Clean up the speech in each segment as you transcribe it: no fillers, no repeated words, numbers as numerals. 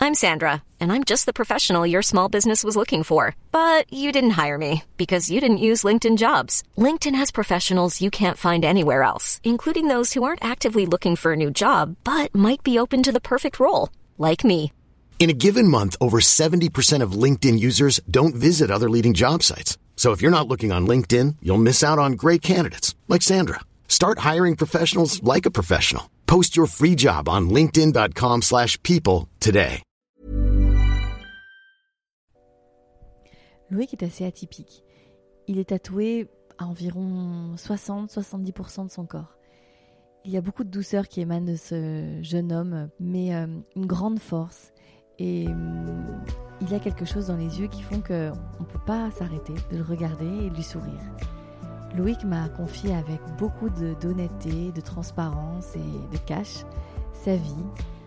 I'm Sandra, and I'm just the professional your small business was looking for. But you didn't hire me because you didn't use LinkedIn Jobs. LinkedIn has professionals you can't find anywhere else, including those who aren't actively looking for a new job, but might be open to the perfect role, like me. In a given month, over 70% of LinkedIn users don't visit other leading job sites. So if you're not looking on LinkedIn, you'll miss out on great candidates like Sandra. Start hiring professionals like a professional. Post your free job on linkedin.com/people today. Loïc est assez atypique. Il est tatoué à environ 60-70% de son corps. Il y a beaucoup de douceur qui émane de ce jeune homme, mais une grande force. Et il y a quelque chose dans les yeux qui font qu'on ne peut pas s'arrêter de le regarder et de lui sourire. Loïc m'a confié avec beaucoup d'honnêteté, de transparence et de cash sa vie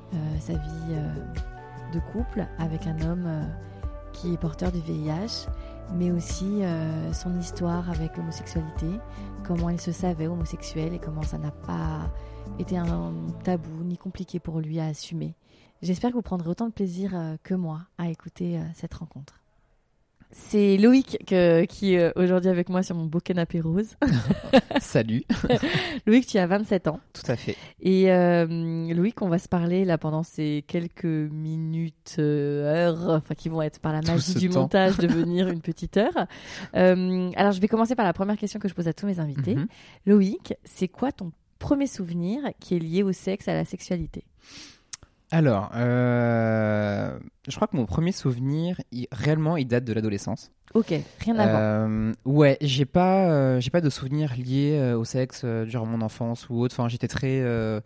de couple avec un homme qui est porteur du VIH, mais aussi son histoire avec l'homosexualité, comment il se savait homosexuel et comment ça n'a pas été un tabou ni compliqué pour lui à assumer. J'espère que vous prendrez autant de plaisir que moi à écouter cette rencontre. C'est Loïc qui est aujourd'hui avec moi sur mon beau canapé rose. Salut. Loïc, tu as 27 ans. Tout à fait. Et Loïc, on va se parler là pendant ces quelques minutes, heures, qui vont être par la magie du montage devenir une petite heure. Alors, je vais commencer par la première question que je pose à tous mes invités. Loïc, c'est quoi ton premier souvenir qui est lié au sexe, à la sexualité ? Alors, je crois que mon premier souvenir, réellement, il date de l'adolescence. Ok, rien avant. Ouais, j'ai pas de souvenirs liés au sexe durant mon enfance ou autre. Enfin, j'étais très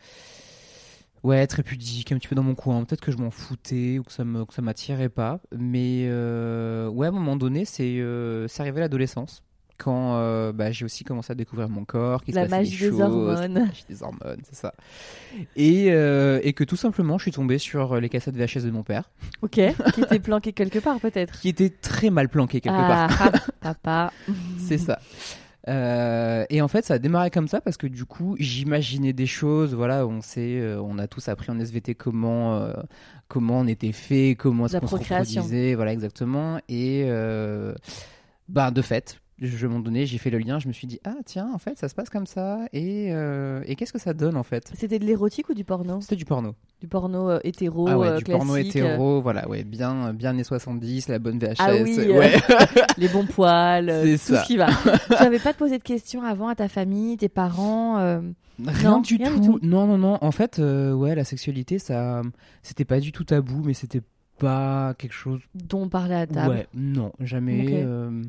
pudique, un petit peu dans mon coin. Peut-être que je m'en foutais ou que ça m'attirait pas. Mais à un moment donné, c'est arrivé à l'adolescence. Quand j'ai aussi commencé à découvrir mon corps, qu'il se passait des choses, la magie des hormones, c'est ça. Et que tout simplement, je suis tombé sur les cassettes VHS de mon père. Ok, qui étaient planquées quelque part peut-être. Qui étaient très mal planquées quelque part. Papa. C'est ça. Et en fait, ça a démarré comme ça parce que du coup, j'imaginais des choses. Voilà, on a tous appris en SVT comment on était fait, comment est-ce qu'on se reproduisait. Voilà, exactement. Et de fait. À un moment donné, j'ai fait le lien, je me suis dit, ah tiens, en fait, ça se passe comme ça, et qu'est-ce que ça donne en fait ? C'était de l'érotique ou du porno ? C'était du porno. Du porno hétéro, du classique. Porno hétéro, voilà, ouais, bien années 70, la bonne VHS. Ah oui, ouais. Les bons poils, c'est tout ça. Ce qui va. Tu n'avais pas de posé de questions avant à ta famille, tes parents Rien du tout. Non. En fait, la sexualité, ça, c'était pas du tout tabou, mais c'était pas quelque chose dont on parlait à table. Ouais, non, jamais. Okay.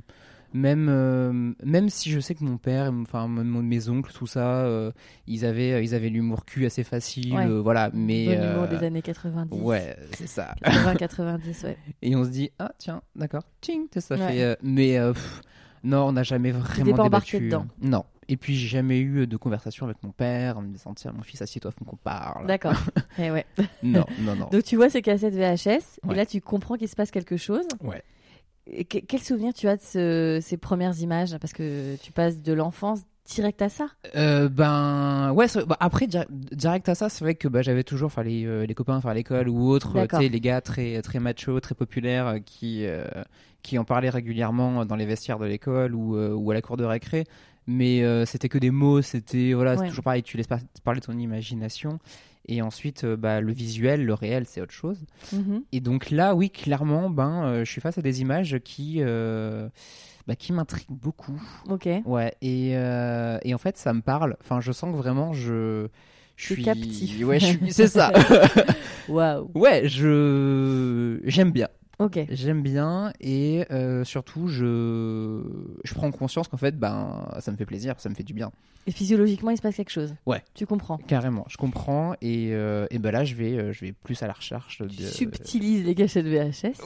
Même si je sais que mon père, enfin mes oncles, tout ça, ils avaient l'humour cul assez facile, voilà. Mais bon humour des années 90. Ouais, c'est ça. 80-90, ouais. Et on se dit ah tiens, d'accord, tching, ça fait. Non, on n'a jamais vraiment pas débattu. Dedans. Non. Et puis j'ai jamais eu de conversation avec mon père en me disant tiens mon fils assieds-toi, faut qu'on parle. D'accord. Et ouais. Non. Donc tu vois ces cassettes VHS et là tu comprends qu'il se passe quelque chose. Ouais. Quel souvenir tu as de ces premières images ? Parce que tu passes de l'enfance direct à ça. Après direct à ça, c'est vrai que j'avais toujours les copains à l'école ou autres, les gars très très machos, très populaires qui en parlaient régulièrement dans les vestiaires de l'école ou à la cour de récré. Mais c'était que des mots, c'était c'est toujours pareil, tu laisses parler ton imagination. Et ensuite, le visuel, le réel, c'est autre chose. Mm-hmm. Et donc là, oui, clairement, je suis face à des images qui m'intriguent beaucoup. Ok. Ouais. Et en fait, ça me parle. Enfin, je sens que vraiment, je suis captif. Ouais, c'est ça. Waouh. Ouais, j'aime bien. Ok. J'aime bien et surtout je prends conscience qu'en fait ça me fait plaisir, ça me fait du bien. Et physiologiquement il se passe quelque chose. Ouais. Tu comprends. Carrément, je comprends et là je vais plus à la recherche de. Tu subtilises les cassettes VHS.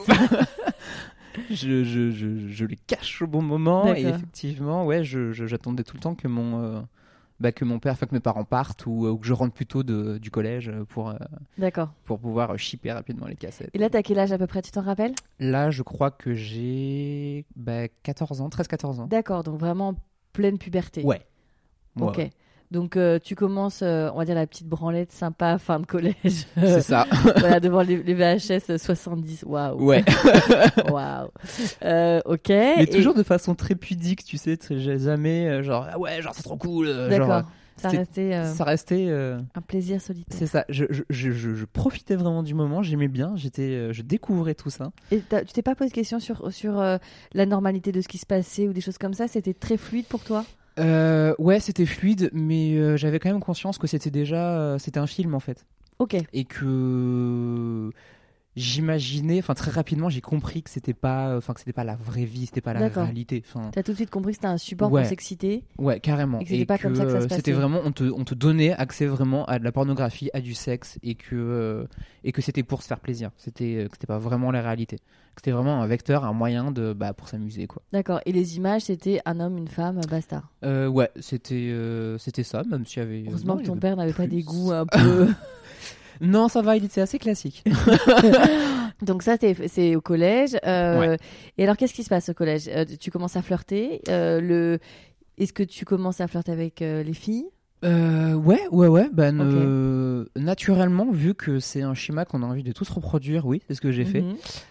je les cache au bon moment. D'accord. Et effectivement j'attendais tout le temps que mon père, que mes parents partent ou que je rentre plutôt du collège pour pouvoir shipper rapidement les cassettes. Et là, t'as quel âge à peu près, tu t'en rappelles ? Là, je crois que j'ai 13-14 ans. D'accord, donc vraiment pleine puberté. Ouais. Ok. Ouais. Donc tu commences, on va dire la petite branlette sympa fin de collège. C'est ça. Voilà, devant les VHS 70. Waouh. Ouais. Waouh. Ok. Mais toujours de façon très pudique, tu sais, jamais genre ah ouais, genre c'est trop cool. D'accord. Genre, Ça restait un plaisir solitaire. C'est ça. Je profitais vraiment du moment. J'aimais bien. Je découvrais tout ça. Et tu t'es pas posé de questions sur la normalité de ce qui se passait ou des choses comme ça? C'était très fluide pour toi? Ouais, c'était fluide, mais j'avais quand même conscience que c'était un film en fait. Ok. Et que j'imaginais, enfin très rapidement, j'ai compris que c'était pas la vraie vie, c'était pas la réalité. T'as tout de suite compris que c'était un support pour s'exciter. Ouais, carrément. Et que c'était pas comme ça que ça se passait. C'était vraiment, on te donnait accès vraiment à de la pornographie, à du sexe, et que c'était pour se faire plaisir. Que c'était pas vraiment la réalité. Que c'était vraiment un vecteur, un moyen pour s'amuser quoi. D'accord. Et les images, c'était un homme, une femme, basta. Ouais, c'était ça, même s'il y avait. Heureusement que ton père n'avait pas des goûts un peu. Non, ça va, il était assez classique. Donc ça, c'est au collège. Ouais. Et alors, qu'est-ce qui se passe au collège? Tu commences à flirter. Est-ce que tu commences à flirter avec les filles? Ouais. Naturellement, vu que c'est un schéma qu'on a envie de tous reproduire, oui, c'est ce que j'ai fait.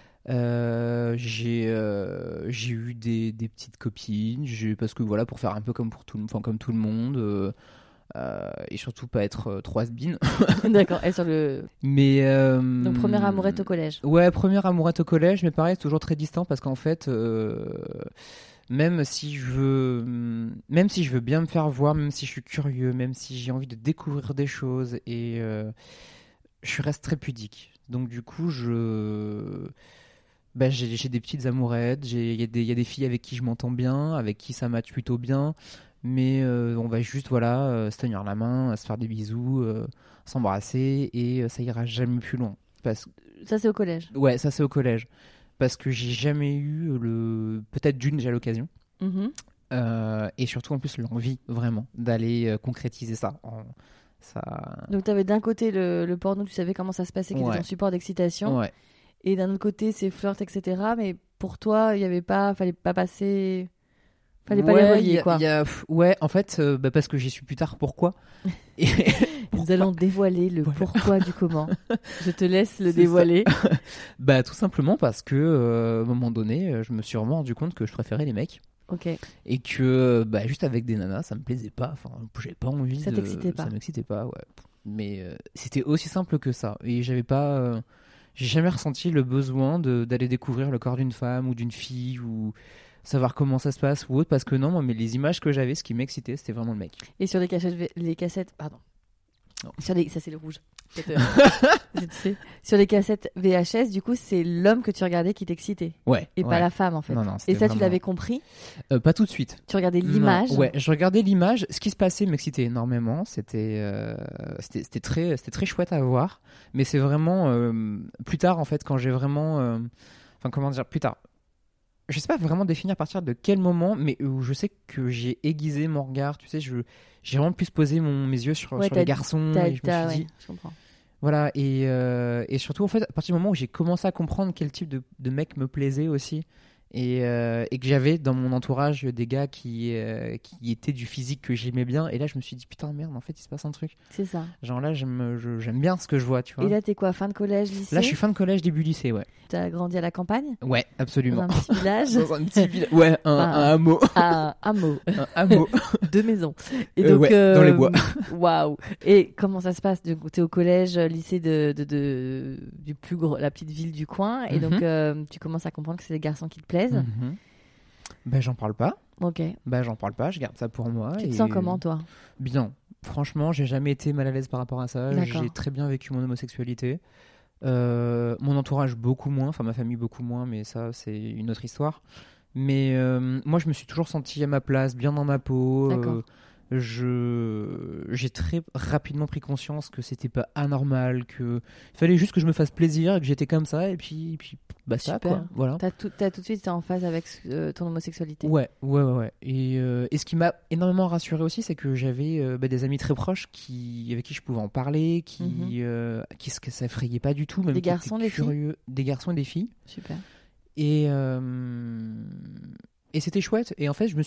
J'ai eu des petites copines, parce que voilà, pour faire un peu comme tout le monde. Et surtout pas être trop has-been. D'accord. Et sur le. Mais donc première amourette au collège. Ouais, première amourette au collège, mais pareil, c'est toujours très distant parce qu'en fait, même si je veux bien me faire voir, même si je suis curieux, même si j'ai envie de découvrir des choses, et je reste très pudique. Donc du coup, j'ai des petites amourettes, il y a des filles avec qui je m'entends bien, avec qui ça match plutôt bien. Mais on va juste se tenir la main, se faire des bisous, s'embrasser, et ça ira jamais plus loin. Ça c'est au collège. Ouais, ça c'est au collège. Parce que j'ai jamais eu peut-être déjà l'occasion. Et surtout en plus l'envie vraiment d'aller concrétiser ça. Donc tu avais d'un côté le porno, tu savais comment ça se passait, qui était ton support d'excitation. Ouais. Et d'un autre côté c'est flirt, etc. Mais pour toi, fallait pas passer... Fallait pas les relier, quoi. Ouais, en fait, parce que j'y suis plus tard. Pourquoi? Nous allons dévoiler le pourquoi du comment. Je te laisse le dévoiler. Tout simplement parce que, à un moment donné, je me suis vraiment rendu compte que je préférais les mecs. Ok. Et que, juste avec des nanas, ça me plaisait pas. Enfin, j'avais pas envie ça t'excitait pas. Ça m'excitait pas, ouais. Mais c'était aussi simple que ça. Et j'ai jamais ressenti le besoin d'aller découvrir le corps d'une femme ou d'une fille ou savoir comment ça se passe ou autre, parce que non, mais les images que j'avais, ce qui m'excitait, c'était vraiment le mec. Et sur les cassettes, pardon. Non. Ça c'est le rouge. Sur les cassettes VHS, du coup, c'est l'homme que tu regardais qui t'excitait. Ouais. Et pas la femme, en fait. Non, et ça, tu l'avais compris? Pas tout de suite. Tu regardais l'image? Ouais, je regardais l'image. Ce qui se passait m'excitait énormément. C'était très chouette à voir. Mais c'est vraiment plus tard, en fait, quand j'ai vraiment... comment dire, plus tard. Je sais pas vraiment définir à partir de quel moment, mais où je sais que j'ai aiguisé mon regard. Tu sais, j'ai vraiment pu poser mes yeux sur les garçons. Et je me suis dit, je comprends. Voilà, et surtout, en fait, à partir du moment où j'ai commencé à comprendre quel type de mec me plaisait aussi, et que j'avais dans mon entourage des gars qui étaient du physique que j'aimais bien, et là je me suis dit putain merde, en fait il se passe un truc. C'est ça. Genre là j'aime bien ce que je vois, tu vois. Et là t'es quoi, fin de collège, lycée? Là je suis fin de collège, début lycée, ouais. T'as grandi à la campagne? Ouais, absolument. Dans un petit village? Dans un petit village. Ouais, un hameau. Un hameau. Un hameau. 2 maisons. Et donc, dans les bois. Waouh. Et comment ça se passe? Donc, t'es au collège, lycée du plus gros, la petite ville du coin, et donc tu commences à comprendre que c'est les garçons qui te plaisent. J'en parle pas. Ok. J'en parle pas, je garde ça pour moi. Tu te sens comment, toi? Bien. Franchement, j'ai jamais été mal à l'aise par rapport à ça. D'accord. J'ai très bien vécu mon homosexualité. Mon entourage beaucoup moins, enfin ma famille beaucoup moins, mais ça c'est une autre histoire. Mais moi je me suis toujours senti à ma place, bien dans ma peau. D'accord. J'ai très rapidement pris conscience que c'était pas anormal, que il fallait juste que je me fasse plaisir, et que j'étais comme ça, et puis ça quoi. Voilà. T'as tout de suite été en phase avec ton homosexualité. Ouais. Et ce qui m'a énormément rassuré aussi, c'est que j'avais des amis très proches avec qui je pouvais en parler, qui que ça effrayait pas du tout, même des garçons, des curieux, des garçons et des filles. Super. Et c'était chouette. Et en fait, je me suis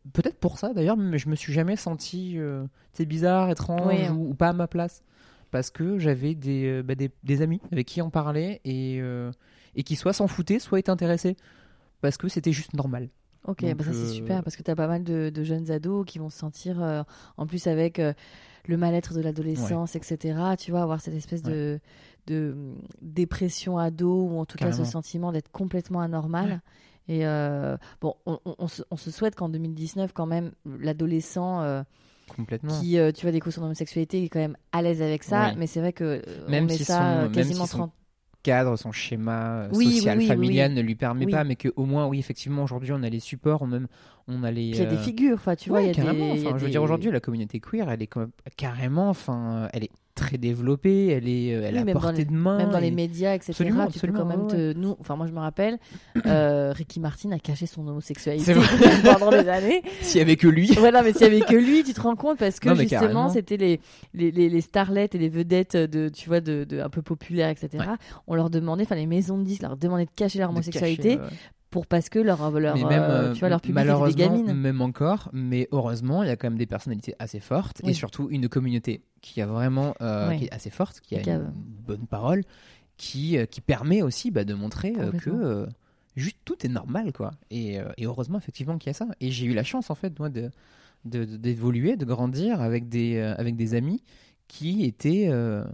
peut-être pour ça d'ailleurs, mais je me suis jamais senti bizarre, étrange ou pas à ma place. Parce que j'avais des amis avec qui en parlait et qui soit s'en foutaient, soit étaient intéressés. Parce que c'était juste normal. Ok, donc, ça c'est super parce que tu as pas mal de jeunes ados qui vont se sentir, en plus avec le mal-être de l'adolescence, etc. Tu vois, avoir cette espèce de dépression ado ou en tout cas ce sentiment d'être complètement anormal. Et bon, on se souhaite qu'en 2019, quand même, l'adolescent complètement. qui, tu vois, découvre son homosexualité est quand même à l'aise avec ça. Mais c'est vrai que même on met si ça quasiment 30 cadre, son schéma social, familial ne lui permet pas, mais qu'au moins, oui, effectivement, aujourd'hui, on a les supports, on a les... Puis il y a des figures, tu vois, il y a carrément, des... je veux dire, aujourd'hui, la communauté queer, elle est carrément, elle est très développée, elle est à portée de main. Même dans les médias, etc. Absolument, tu peux quand même moi, je me rappelle, Ricky Martin a caché son homosexualité pendant des années. S'il y avait que lui. Voilà, mais s'il y avait que lui, tu te rends compte, parce que justement, carrément. c'était les starlettes et les vedettes tu vois, de un peu populaires, etc. On leur demandait, les maisons de disques leur demandaient de cacher leur homosexualité. Parce que leur public malheureusement, était des gamines. Même encore, mais heureusement, il y a quand même des personnalités assez fortes et surtout une communauté qui a vraiment qui est assez forte, qui a une bonne parole, qui permet aussi de montrer que juste tout est normal, quoi. Et heureusement, effectivement, qu'il y a ça. Et j'ai eu la chance, en fait, moi, d'évoluer, de grandir avec des amis qui étaient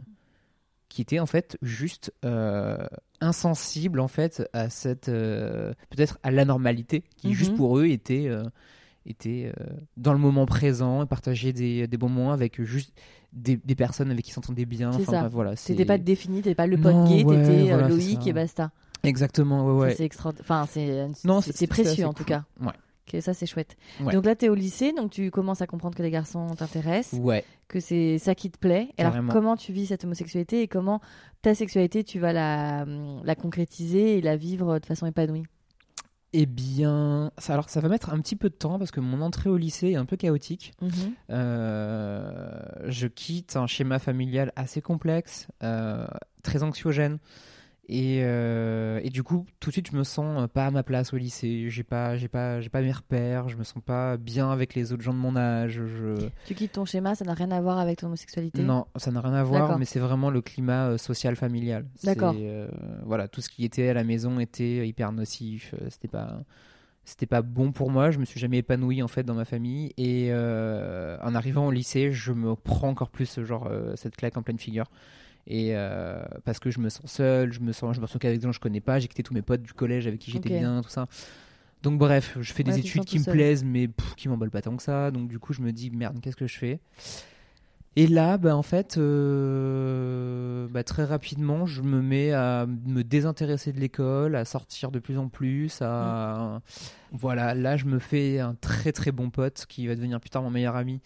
en fait juste insensibles en fait à cette peut-être à l'anormalité qui juste pour eux était dans le moment présent et partager des bons moments avec juste des personnes avec qui s'entendaient bien. C'est ça. Voilà, t'étais pas défini, t'étais pas le pote gay, t'étais Loïc et basta. Exactement, Ça, c'est extra... c'est précieux en tout cas. Ouais. Okay, ça c'est chouette. Donc là t'es au lycée, donc tu commences à comprendre que les garçons t'intéressent, que c'est ça qui te plaît. Alors comment tu vis cette homosexualité et comment ta sexualité tu vas la concrétiser et la vivre de façon épanouie? Eh bien, ça va mettre un petit peu de temps parce que mon entrée au lycée est un peu chaotique. Je quitte un schéma familial assez complexe, très anxiogène. Et du coup, tout de suite, je me sens pas à ma place au lycée. J'ai pas mes repères. Je me sens pas bien avec les autres gens de mon âge. Tu quittes ton schéma, ça n'a rien à voir avec ton homosexualité? Non, ça n'a rien à voir, mais c'est vraiment le climat social familial. D'accord. Voilà, tout ce qui était à la maison était hyper nocif. C'était pas bon pour moi. Je me suis jamais épanoui en fait dans ma famille. Et en arrivant au lycée, je me prends encore plus cette claque en pleine figure. Et parce que je me sens seul, je me sens qu'avec des gens que je connais pas, j'ai quitté tous mes potes du collège avec qui j'étais bien, tout ça. Donc bref, je fais des études qui me plaisent, mais qui m'emballent pas tant que ça. Donc du coup, je me dis merde, qu'est-ce que je fais? Et là, en fait, très rapidement, je me mets à me désintéresser de l'école, à sortir de plus en plus. Voilà, là, je me fais un très très bon pote qui va devenir plus tard mon meilleur ami.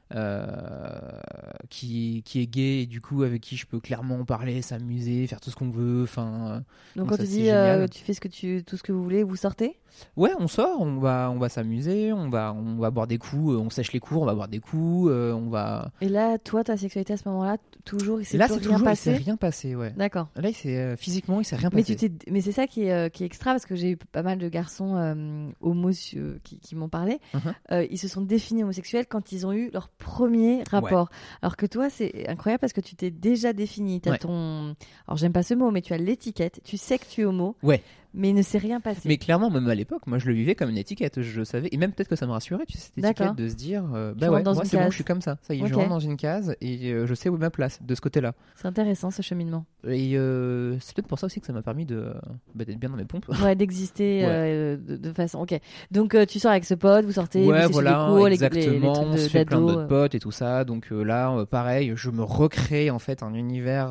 Qui est gay et du coup avec qui je peux clairement parler, s'amuser, faire tout ce qu'on veut. Donc quand tu dis tu fais tout ce que vous voulez, vous sortez? Ouais, on sort, on va s'amuser, on va boire des coups, on sèche les cours, on va boire des coups, on va. Et là, toi, ta sexualité à ce moment-là, il s'est rien passé, ouais. D'accord. Là, physiquement, il s'est rien passé. Mais c'est ça qui est extra parce que j'ai eu pas mal de garçons homos qui m'ont parlé. Ils se sont définis homosexuels quand ils ont eu leur premier rapport. Alors que toi, c'est incroyable parce que tu t'es déjà défini. T'as alors j'aime pas ce mot, mais tu as l'étiquette. Tu sais que tu es homo. Ouais. Mais il ne s'est rien passé. Mais clairement, même à l'époque, moi je le vivais comme une étiquette. Je savais, et même peut-être que ça me rassurait, tu sais, cette étiquette de se dire moi c'est bon, je suis comme ça. Ça y est, je rentre dans une case et je sais où est ma place de ce côté-là. C'est intéressant ce cheminement. Et c'est peut-être pour ça aussi que ça m'a permis d'être bien dans mes pompes. Ouais, d'exister de façon. Ok. Donc tu sors avec ce pote, vous sortez, vous séchez les cours, exactement, les on se fait plein d'autres potes et tout ça. Donc là, pareil, je me recrée en fait un univers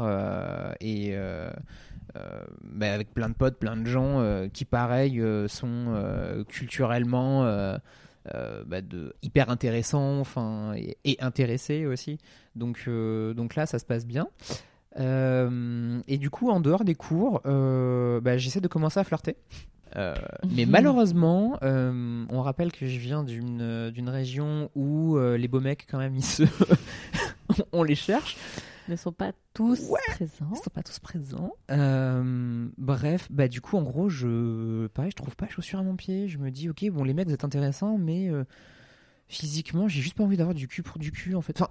avec plein de potes, plein de gens qui pareil sont culturellement hyper intéressants, et intéressés aussi. Donc là, ça se passe bien. Et du coup, en dehors des cours, j'essaie de commencer à flirter. Mais malheureusement, on rappelle que je viens d'une région où les beaux mecs, quand même, on les cherche. ne sont pas tous présents. Ils sont pas tous présents. Bref, du coup, en gros, pareil, je trouve pas chaussures à mon pied. Je me dis, ok, bon, les mecs, vous êtes intéressants, mais physiquement, j'ai juste pas envie d'avoir du cul pour du cul, en fait. Enfin,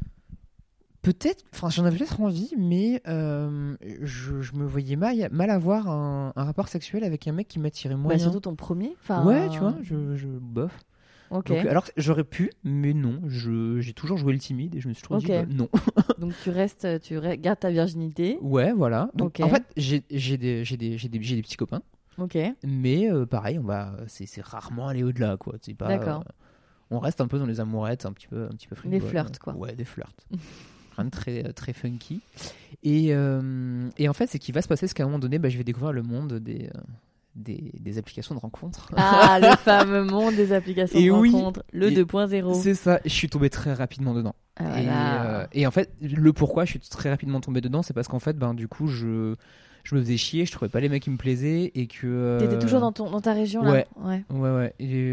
j'en avais peut-être envie, mais je me voyais mal avoir un rapport sexuel avec un mec qui m'attirait moyen. Surtout ton premier. Ouais, tu vois, je bof. Ok. Donc, alors j'aurais pu, mais non. J'ai toujours joué le timide et je me suis toujours dit non. Donc tu gardes ta virginité. Ouais, voilà. Donc en fait, j'ai des petits copains. Ok. Mais pareil, c'est rarement aller au-delà, quoi. C'est pas. D'accord. On reste un peu dans les amourettes, un petit peu frivole. Des flirts, quoi. Ouais, des flirts. Rien de très très funky. Et en fait, c'est qu'il va se passer ce qu'à un moment donné, je vais découvrir le monde des applications de rencontres. Ah, le fameux monde des applications de rencontres, le 2.0. C'est ça, je suis tombé très rapidement dedans. Ah, voilà. Et en fait, le pourquoi je suis très rapidement tombé dedans, c'est parce qu'en fait, du coup, je me faisais chier, je trouvais pas les mecs qui me plaisaient et que... T'étais toujours dans ta région, là? Ouais.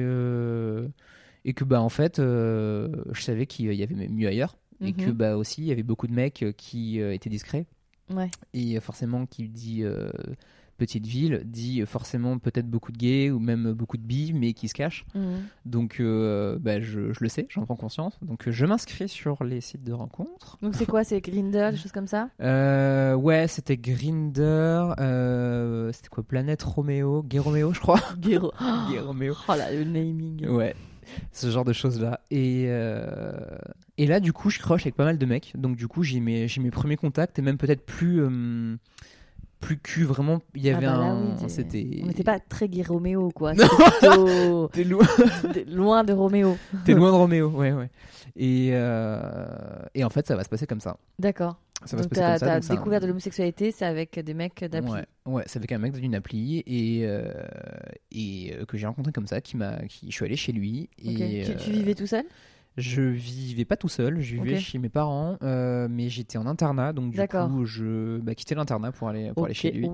Et que, en fait, je savais qu'il y avait mieux ailleurs. Et que, aussi, il y avait beaucoup de mecs qui étaient discrets. Ouais. Et forcément, qui dit... petite ville dit forcément peut-être beaucoup de gays ou même beaucoup de bi mais qui se cachent. Donc je le sais, j'en prends conscience, donc je m'inscris sur les sites de rencontres. Donc c'est quoi, c'est Grindr, des choses comme ça? Ouais, c'était Grindr, c'était quoi, Planète Roméo, Gay Roméo je crois. Gay Roméo. Oh là, le naming. Ouais, ce genre de choses là. Et là du coup je croche avec pas mal de mecs, donc du coup j'ai mes premiers contacts et même peut-être plus cul, vraiment, il y avait c'était... On n'était pas très Gay Roméo, quoi. Plutôt... T'es loin. Loin de Roméo. T'es loin de Roméo, ouais. Et en fait, ça va se passer comme ça. D'accord. Ça va se passer comme ça. T'as découvert de l'homosexualité, c'est avec des mecs d'appli. Ouais, c'est avec un mec d'une appli et que j'ai rencontré comme ça, je suis allé chez lui. Et, tu vivais tout seul? Je vivais pas tout seul, je vivais chez mes parents, mais j'étais en internat, donc du coup je quittais l'internat pour aller chez lui.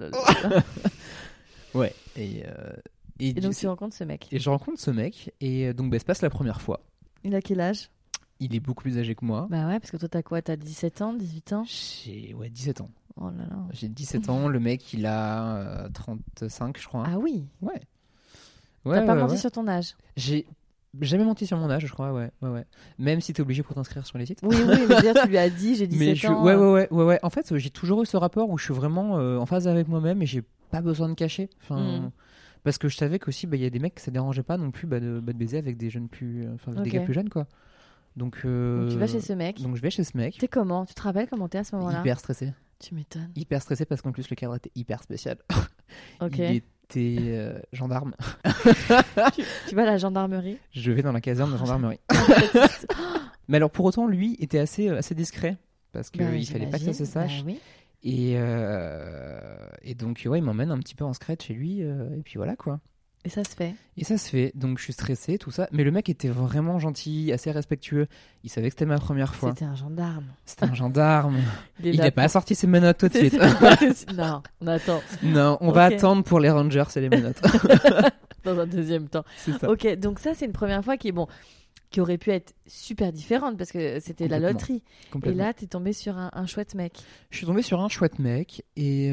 Ouais. Et donc tu rencontres ce mec. Et je rencontre ce mec, et donc se passe la première fois. Il a quel âge? Il est beaucoup plus âgé que moi. Bah ouais, parce que toi t'as quoi? T'as 17 ans, 18 ans? J'ai 17 ans. Oh là là. J'ai 17 ans, le mec il a 35 je crois. Ah oui. Ouais. T'as pas menti sur ton âge? J'ai jamais menti sur mon âge, je crois, ouais. Même si t'es obligé pour t'inscrire sur les sites. Oui, mais dire, tu lui as dit, j'ai 17 ans. Ouais. En fait, j'ai toujours eu ce rapport où je suis vraiment en phase avec moi-même et j'ai pas besoin de cacher. Parce que je savais qu'aussi, il y a des mecs que ça dérangeait pas non plus de baiser avec des jeunes des gars plus jeunes, quoi. Donc tu vas chez ce mec. Donc je vais chez ce mec. T'es comment? Tu te rappelles comment t'es à ce moment-là? Hyper stressé. Tu m'étonnes. Hyper stressé parce qu'en plus le cadre était hyper spécial. Ok. Il était gendarme. Tu vas à la gendarmerie? Je vais dans la caserne de gendarmerie. Mais alors pour autant, lui était assez discret parce qu'il fallait pas que ça se sache. Oui. Et donc il m'emmène un petit peu en secret chez lui et puis voilà quoi. Et ça se fait. Donc je suis stressé, tout ça. Mais le mec était vraiment gentil, assez respectueux. Il savait que c'était ma première fois. C'était un gendarme. Il n'est pas sorti ses menottes tout de suite. Non, on attend. Non, on va attendre pour les Rangers et les menottes. Dans un deuxième temps. C'est ça. Ok, donc ça c'est une première fois qui aurait pu être super différente parce que c'était la loterie. Et là, t'es tombé sur un chouette mec. Je suis tombé sur un chouette mec et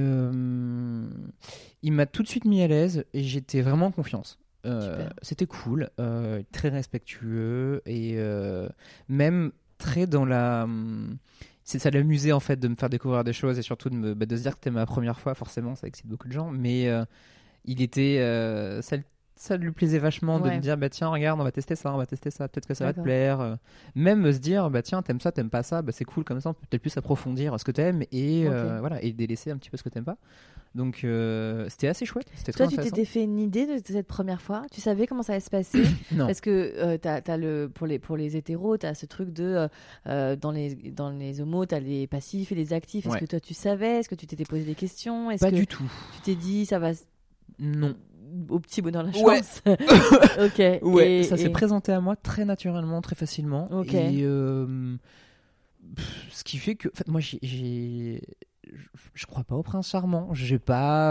il m'a tout de suite mis à l'aise et j'étais vraiment en confiance. C'était cool, très respectueux et même très dans la... Ça l'amusait en fait de me faire découvrir des choses et surtout de se dire que c'était ma première fois, forcément, ça excite beaucoup de gens, mais il était... ça lui plaisait vachement de me dire tiens regarde on va tester ça peut-être que ça va te plaire, même se dire tiens t'aimes ça t'aimes pas ça, c'est cool comme ça on peut peut-être plus approfondir ce que t'aimes et voilà et délaisser un petit peu ce que t'aimes pas, donc c'était assez chouette, c'était très intéressant. Toi tu t'étais fait une idée de cette première fois, tu savais comment ça allait se passer? Non, parce que pour les hétéros t'as ce truc de dans les homos t'as les passifs et les actifs. Est-ce que toi tu savais, est-ce que tu t'étais posé des questions, pas du tout, tu t'es dit ça va? Non, au petit bonheur la chance. Ok. Ouais, ça s'est présenté à moi très naturellement, très facilement. Ok. Et ce qui fait que, en fait, moi, je crois pas au prince charmant. J'ai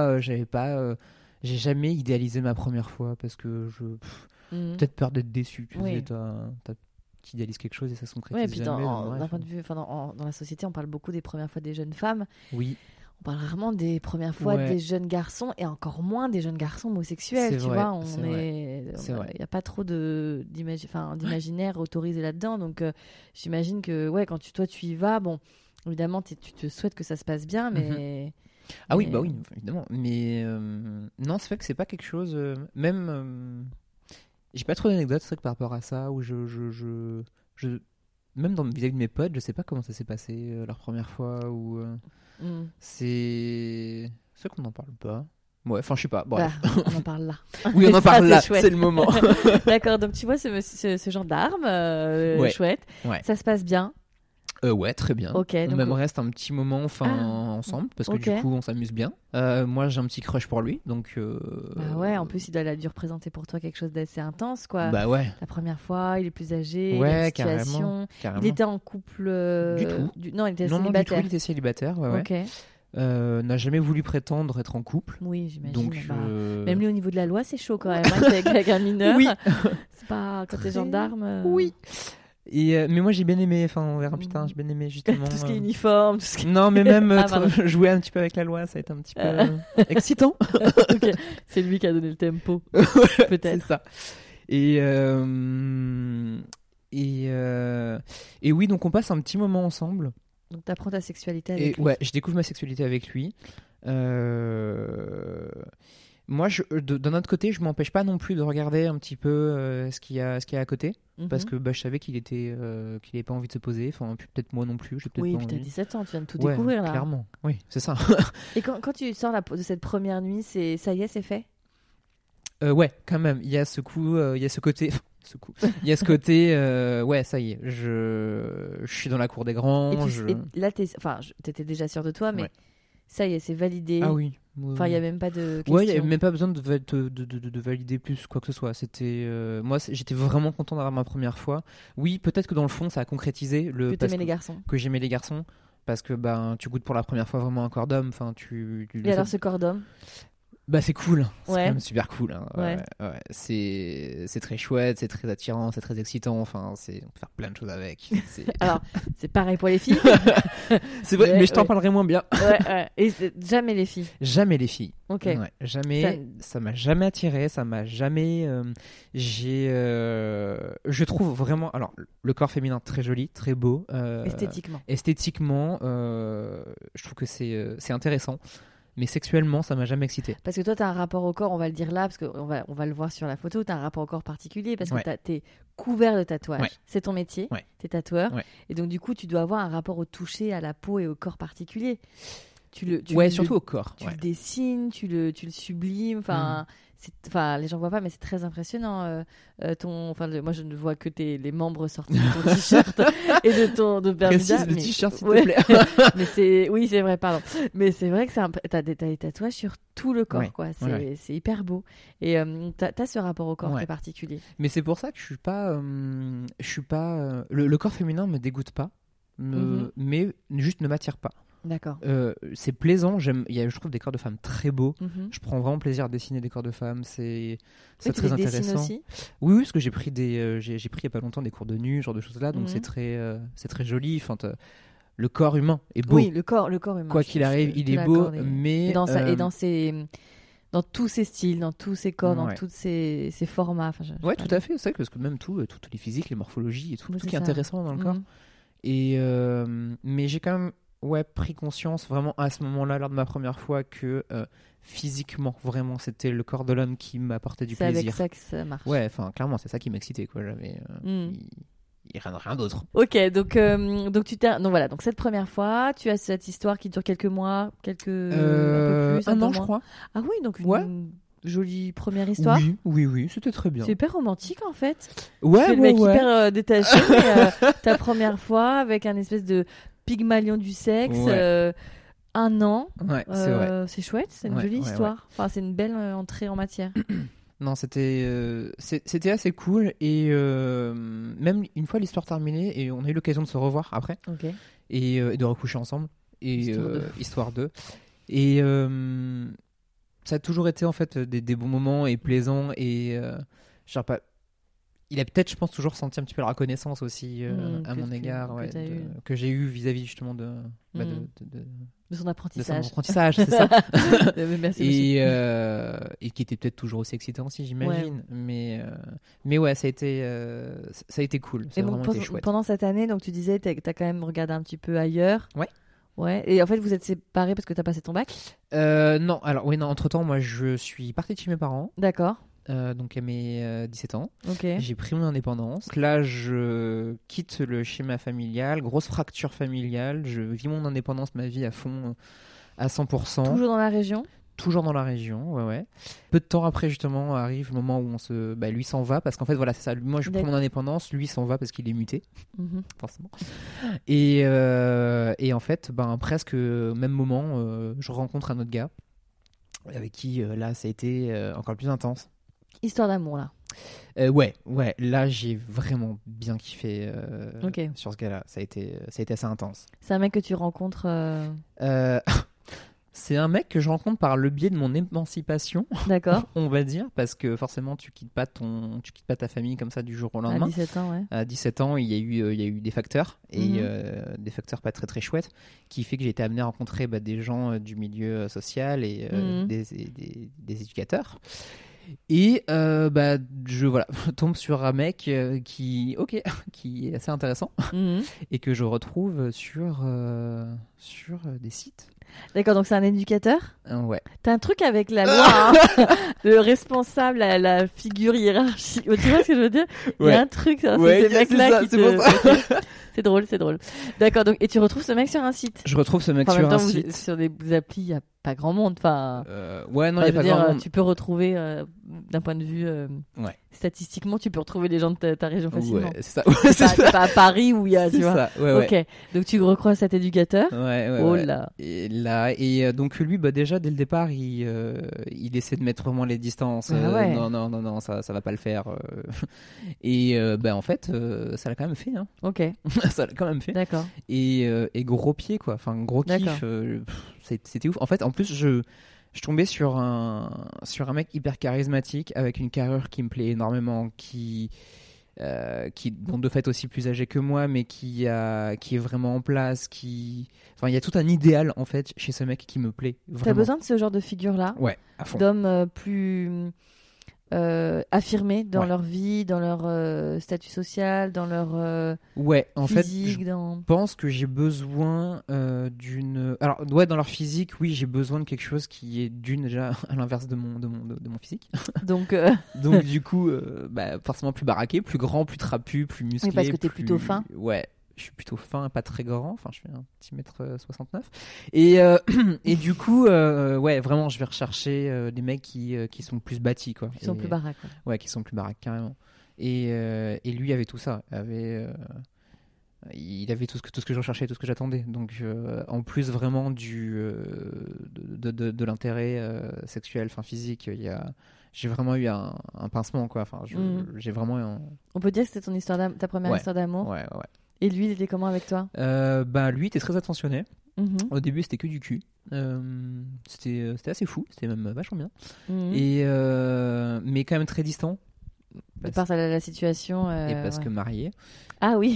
jamais idéalisé ma première fois parce que peut-être peur d'être déçu. Tu sais, t'as idéalises quelque chose et ça se concrétise Ouais, et puis jamais. d'un point de vue, dans la société, on parle beaucoup des premières fois des jeunes femmes. Oui. On parle rarement des premières fois des jeunes garçons et encore moins des jeunes garçons homosexuels. C'est tu vrai, vois, il n'y a pas trop d'imaginaire autorisé là-dedans. Donc, j'imagine que quand tu y vas, bon, évidemment, tu te souhaites que ça se passe bien, mais. Ah oui, bah oui, évidemment. Mais non, c'est vrai que c'est pas quelque chose. Même. J'ai pas trop d'anecdotes, c'est vrai que par rapport à ça, où même vis-à-vis de mes potes, je sais pas comment ça s'est passé leur première fois, ou. C'est vrai qu'on n'en parle pas. Ouais, enfin, je sais pas. Bref. On en parle là. Oui, on en parle là, chouette. c'est le moment. D'accord, donc tu vois ce genre d'arme, chouette. Ouais. Ça se passe bien. Ouais, très bien. Ok. On même reste un petit moment ensemble, parce que du coup, on s'amuse bien. Moi, j'ai un petit crush pour lui, donc. Bah ouais, en plus, il a dû représenter pour toi quelque chose d'assez intense, quoi. Bah ouais. La première fois, il est plus âgé, il a Ouais, une situation. carrément. Il était en couple. Du tout. Non, il était Non, célibataire. du tout, il était célibataire, ouais. Ok. N'a jamais voulu prétendre être en couple. Oui, j'imagine. Donc, même lui, au niveau de la loi, c'est chaud quand même. Avec un mineur. Oui. C'est pas quand t'es gendarme. Oui. Et mais moi j'ai bien aimé, enfin on verra plus tard, j'ai bien aimé justement tout ce qui est uniforme, tout ce qui... Non mais même jouer un petit peu avec la loi, ça a été un petit peu excitant. Okay. C'est lui qui a donné le tempo, peut-être. C'est ça. Et oui, donc on passe un petit moment ensemble. Donc t'apprends ta sexualité avec lui. Ouais, je découvre ma sexualité avec lui. Moi, d'un autre côté, je m'empêche pas non plus de regarder un petit peu ce qu'il y a à côté, parce que je savais qu'il avait pas envie de se poser. Enfin, peut-être moi non plus. Oui, puis t'as 17 ans, tu viens de tout découvrir là. Clairement, oui, c'est ça. Et quand tu sors de cette première nuit, ça y est, c'est fait. Ouais, quand même. Il y a ce coup, il y a ce côté. Il y a ce côté, ouais, ça y est, je suis dans la cour des grands. Et là, t'étais déjà sûr de toi, mais ça y est, c'est validé. Ah oui. Enfin, il n'y a même pas de question. Ouais, il n'y avait même pas besoin de valider plus quoi que ce soit. C'était, moi, j'étais vraiment content d'avoir ma première fois. Oui, peut-être que dans le fond, ça a concrétisé que t'aimais les garçons. Que j'aimais les garçons. Parce que tu goûtes pour la première fois vraiment un corps d'homme. Enfin, Et alors, ce corps d'homme c'est cool, c'est quand même super cool. Hein. Ouais. C'est très chouette, c'est très attirant, c'est très excitant. Enfin, on peut faire plein de choses avec. Alors, c'est pareil pour les filles. C'est vrai, mais je t'en parlerai moins bien. Et jamais les filles. Jamais les filles. Ok. Ouais, jamais. Ça m'a jamais attiré, ça m'a jamais. Je trouve vraiment. Alors, le corps féminin très joli, très beau. Esthétiquement, je trouve que c'est intéressant. Mais sexuellement, ça m'a jamais excité. Parce que toi, tu as un rapport au corps, on va le dire là, parce qu'on va le voir sur la photo, tu as un rapport au corps particulier, parce que tu es couvert de tatouages. Ouais. C'est ton métier, tu es tatoueur. Ouais. Et donc, du coup, tu dois avoir un rapport au toucher, à la peau et au corps particulier. Surtout au corps. Tu le dessines, tu le sublimes, enfin... les gens voient pas, mais c'est très impressionnant. Moi, je ne vois que les membres sortis de ton t-shirt et de Bermuda. Précise le t-shirt, s'il te plaît. Mais c'est vrai, pardon. Mais c'est vrai que t'as des tatouages sur tout le corps, quoi. C'est hyper beau. Et t'as ce rapport au corps très particulier. Mais c'est pour ça que je suis pas. Le corps féminin me dégoûte pas, mais juste ne m'attire pas. D'accord. C'est plaisant, je trouve des corps de femmes très beaux. Je prends vraiment plaisir à dessiner des corps de femmes, c'est très intéressant. Aussi oui, parce que j'ai pris il y a pas longtemps des cours de nu, ce genre de choses là, donc c'est très joli. Enfin, le corps humain est beau. Oui, le corps humain. Quoi qu'il arrive, il est beau, mais dans tous ces styles, dans tous ces corps, dans tous ces formats. Ouais, tout à fait. C'est vrai que parce que même toutes les physiques, les morphologies et tout ce qui est intéressant dans le corps. Et mais j'ai quand même pris conscience vraiment à ce moment-là, lors de ma première fois, que physiquement, vraiment, c'était le corps de l'homme qui m'apportait du plaisir. C'est avec ça que ça marche. Ouais, enfin, clairement, c'est ça qui m'excitait, quoi. J'avais rien d'autre. Ok, donc voilà, donc cette première fois, tu as cette histoire qui dure quelques mois, un peu plus, un an, je crois. Ah oui, donc une jolie première histoire. Oui, c'était très bien. C'est hyper romantique en fait. Ouais, tu es le mec hyper détaché, mais ta première fois avec un espèce de Pygmalion du sexe, un an. Ouais, c'est vrai. C'est chouette, c'est une jolie histoire. Ouais. Enfin, c'est une belle entrée en matière. Non, c'était assez cool. Et même une fois l'histoire terminée, et on a eu l'occasion de se revoir après. Okay. Et de recoucher ensemble. Et histoire 2. Et ça a toujours été en fait des bons moments et plaisants. Et genre pas. il a peut-être, je pense, toujours senti un petit peu la reconnaissance aussi à mon égard, que j'ai eu vis-à-vis justement de son apprentissage. C'est ça. Merci. Et qui était peut-être toujours aussi excitant aussi, j'imagine. Mais ouais, ça a été cool. Ça a vraiment été chouette. Pendant cette année, donc tu disais, t'as quand même regardé un petit peu ailleurs. Ouais. Et en fait, vous êtes séparés parce que t'as passé ton bac ? Non. Alors oui, non. Entre-temps, moi, je suis parti de chez mes parents. D'accord. Donc à mes 17 ans. Okay. J'ai pris mon indépendance. Donc là, je quitte le schéma familial, grosse fracture familiale. Je vis mon indépendance, ma vie à fond, à 100%. Toujours dans la région ? Toujours dans la région, ouais. Peu de temps après, justement, arrive le moment où lui s'en va, parce qu'en fait, voilà, c'est ça. Moi, je prends mon indépendance, lui s'en va parce qu'il est muté, forcément. Et en fait, presque au même moment, je rencontre un autre gars, avec qui, là, ça a été encore plus intense. Histoire d'amour, là. Ouais. Là, j'ai vraiment bien kiffé sur ce gars-là. Ça a été assez intense. C'est un mec que tu rencontres C'est un mec que je rencontre par le biais de mon émancipation. D'accord. On va dire, parce que forcément, tu quittes pas ta famille comme ça du jour au lendemain. À 17 ans, ouais. À 17 ans, il y a eu des facteurs, et des facteurs pas très très chouettes, qui fait que j'ai été amené à rencontrer des gens du milieu social et des éducateurs. Et je tombe sur un mec qui est assez intéressant et que je retrouve sur des sites. D'accord, donc c'est un éducateur ? Ouais. T'as un truc avec la loi, hein. Le responsable, la figure hiérarchique. Tu vois ce que je veux dire ? Il y a un truc, c'est ces mecs-là qui te... C'est drôle. D'accord, donc, et tu retrouves ce mec sur un site ? Je retrouve ce mec sur un site. Sur des applis, il n'y a pas grand monde. Enfin, ouais, non, il n'y a pas grand monde. Tu peux retrouver, d'un point de vue statistiquement, tu peux retrouver les gens de ta région facilement. Ouais, c'est ça. C'est pas à Paris où il y a, tu vois. Ça, ouais. Ok, donc tu recroises cet éducateur. Ouais. Là. Et donc lui, déjà dès le départ, il essaie de mettre vraiment les distances. Non, ça va pas le faire. Et en fait, ça l'a quand même fait. Hein. Ok. Ça l'a quand même fait. D'accord. Et gros pied, quoi. Enfin, gros kiff. C'était ouf. En fait, en plus, je tombais sur un mec hyper charismatique, avec une carrure qui me plaît énormément, qui bon, de fait aussi plus âgé que moi, mais qui est vraiment en place, il y a tout un idéal en fait chez ce mec qui me plaît vraiment. T'as besoin de ce genre de figure-là, à fond. D'hommes plus affirmés dans leur vie, dans leur statut social, dans leur physique, fait, je pense que j'ai besoin d'une... Alors, dans leur physique, oui, j'ai besoin de quelque chose qui est déjà à l'inverse de mon physique. Donc, du coup, forcément plus baraqué, plus grand, plus trapu, plus musclé. Oui, parce que t'es plutôt fin. Ouais. Je suis plutôt fin, pas très grand. Enfin, je fais un petit mètre 69. Et du coup, vraiment, je vais rechercher des mecs qui sont plus bâtis, quoi. Qui sont plus baraques. Ouais, qui sont plus baraques, carrément. Et lui avait tout ça. Il avait tout ce que je recherchais, tout ce que j'attendais. Donc, en plus vraiment de l'intérêt sexuel, enfin physique, j'ai vraiment eu un pincement, quoi. Enfin, j'ai vraiment On peut dire que c'était ta première histoire d'amour. Ouais. Et lui, il était comment avec toi ? Lui, il était très attentionné. Au début, c'était que du cul. C'était assez fou. C'était même vachement bien. Mais quand même très distant. De par la situation. Et parce que marié. Ah oui.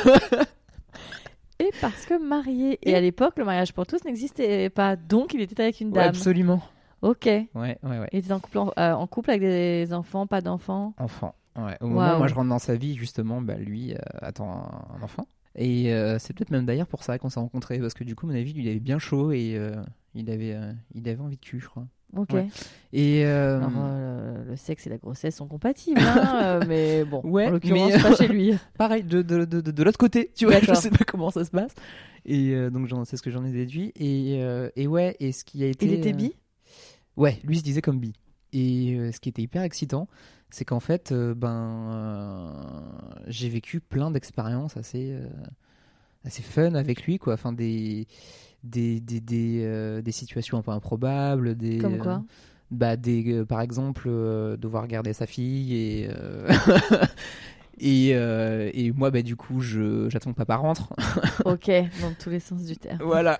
Et parce que marié. Et à l'époque, le mariage pour tous n'existait pas. Donc, il était avec une dame. Ouais, absolument. Ok. Ouais. Il était en couple avec des enfants, pas d'enfants ? Enfants. Ouais. Au moment où moi je rentre dans sa vie, justement, lui attend un enfant. Et c'est peut-être même d'ailleurs pour ça qu'on s'est rencontrés, parce que du coup, à mon avis, lui, il avait bien chaud et il avait envie de cul, je crois. Ok. Ouais. Et alors, le sexe et la grossesse sont compatibles, hein, mais bon, en l'occurrence, mais, pas chez lui. Pareil, de l'autre côté, tu vois, je sais pas comment ça se passe. Et donc, c'est ce que j'en ai déduit. Et ce qui a été... Il était bi ? Ouais, lui se disait comme bi. Et ce qui était hyper excitant, c'est qu'en fait, j'ai vécu plein d'expériences assez fun avec lui, quoi. Enfin, des situations un peu improbables. Comme quoi ? Par exemple, devoir garder sa fille et... et moi, du coup, j'attends que papa rentre. Ok, dans tous les sens du terme. Voilà.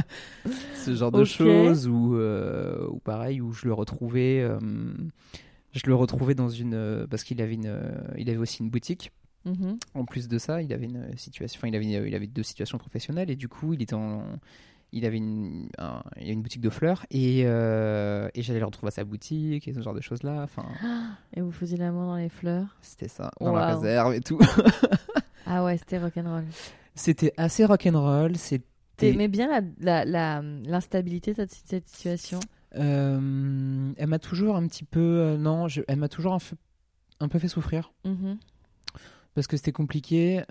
Ce genre de choses où pareil, où je le retrouvais Je le retrouvais dans parce qu'il avait il avait aussi une boutique. Mhm. En plus de ça, il avait une situation, enfin, il avait 2 situations professionnelles et du coup, il avait une boutique de fleurs et j'allais le retrouver à sa boutique et ce genre de choses là. Enfin, Et vous faisiez l'amour dans les fleurs? c'était ça, dans la réserve et tout. Ah ouais, c'était rock'n'roll. C'était assez rock'n'roll. T'aimais bien l'instabilité de cette situation? Elle m'a toujours un petit peu, elle m'a toujours un peu fait souffrir. Mhm. Parce que c'était compliqué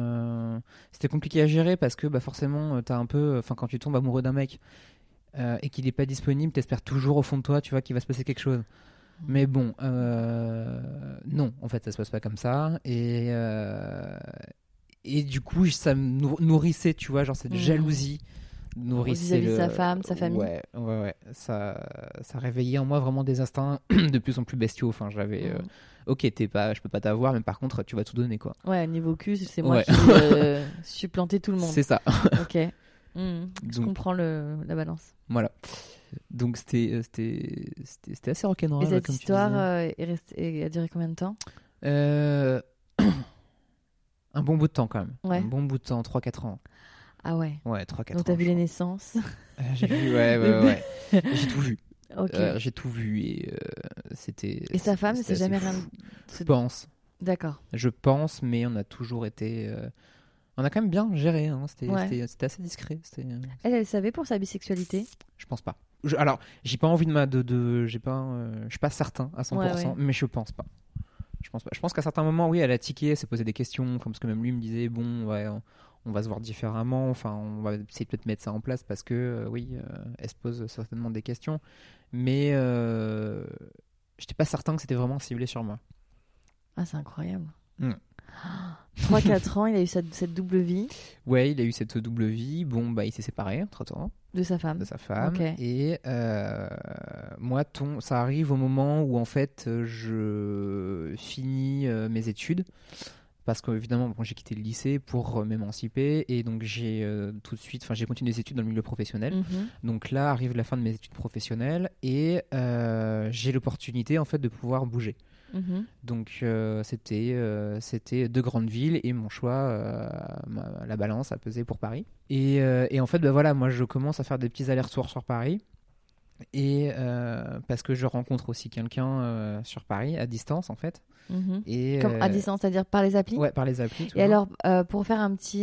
à gérer parce que bah, forcément t'as un peu, enfin quand tu tombes amoureux d'un mec et qu'il n'est pas disponible, t'espères toujours au fond de toi, tu vois, qu'il va se passer quelque chose. Mais bon, non, en fait ça se passe pas comme ça et du coup ça me nourrissait, tu vois, genre cette jalousie nourrissait vis-à-vis de sa femme, sa famille. Ouais, ça réveillait en moi vraiment des instincts de plus en plus bestiaux. Enfin, j'avais ok, je peux pas t'avoir, mais par contre, tu vas tout donner, quoi. Ouais, niveau cul, c'est moi qui suis planté tout le monde. C'est ça. Ok. Je comprends la balance. Voilà. Donc c'était assez rock'n'roll. Et cette comme histoire a duré combien de temps? Un bon bout de temps quand même. Ouais. Un bon bout de temps, 3-4 ans. Ah ouais. Ouais, 3-4 ans. Donc t'as vu les naissances? J'ai vu, ouais. J'ai tout vu. Ok. J'ai tout vu et c'était. Et sa femme, c'est jamais rien. Je pense. D'accord. Je pense, mais on a toujours été. On a quand même bien géré. Hein. C'était assez discret. Elle savait pour sa bisexualité? Je pense pas. Alors, j'ai pas envie je suis pas certain à 100%, mais je pense pas. Je pense pas. Je pense qu'à certains moments, oui, elle a tiqué, elle s'est posé des questions, comme ce que même lui me disait. Bon, ouais, on va se voir différemment. Enfin, on va essayer peut-être mettre ça en place parce que, elle se pose certainement des questions. Mais j'étais pas certain que c'était vraiment ciblé sur moi. Ah, c'est incroyable. 3-4 ans, il a eu cette double vie. Ouais, il a eu cette double vie. Bon, bah, il s'est séparé entre-temps. De sa femme. Okay. Et moi, ça arrive au moment où, en fait, je finis mes études. Parce qu'évidemment, j'ai quitté le lycée pour m'émanciper. Et donc, j'ai j'ai continué des études dans le milieu professionnel. Mm-hmm. Donc là, arrive la fin de mes études professionnelles. Et j'ai l'opportunité, en fait, de pouvoir bouger. Mm-hmm. Donc c'était 2 grandes villes et mon choix, la balance a pesé pour Paris. Et en fait, bah voilà, moi je commence à faire des petits allers-retours sur Paris. Et parce que je rencontre aussi quelqu'un sur Paris, à distance en fait. Mm-hmm. Et, Comme à distance, c'est-à-dire par les applis? Ouais, par les applis. Et alors, pour faire un petit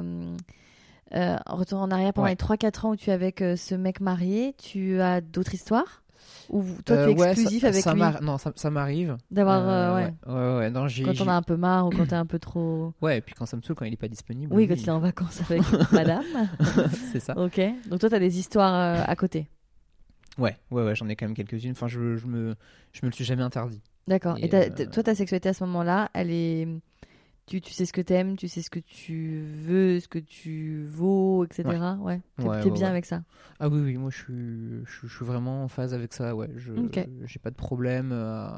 retour en arrière, pendant les 3-4 ans où tu es avec ce mec marié, tu as d'autres histoires? Ou toi, tu es exclusif avec lui? Non, ça m'arrive. D'avoir, ouais. Non, quand on a un peu marre ou quand t'es un peu trop... Ouais, et puis quand ça me saoule, quand il est pas disponible. Oui, quand il est en vacances avec madame. C'est ça. Ok. Donc toi, t'as des histoires à côté. Ouais, j'en ai quand même quelques-unes. Enfin, je me le suis jamais interdit. D'accord. Et toi, ta sexualité à ce moment-là, elle est... Tu sais ce que t'aimes, tu sais ce que tu veux, ce que tu vaux, etc. Ouais. T'es bien avec ça? Ah oui, moi je suis vraiment en phase avec ça. Ouais, j'ai pas de problème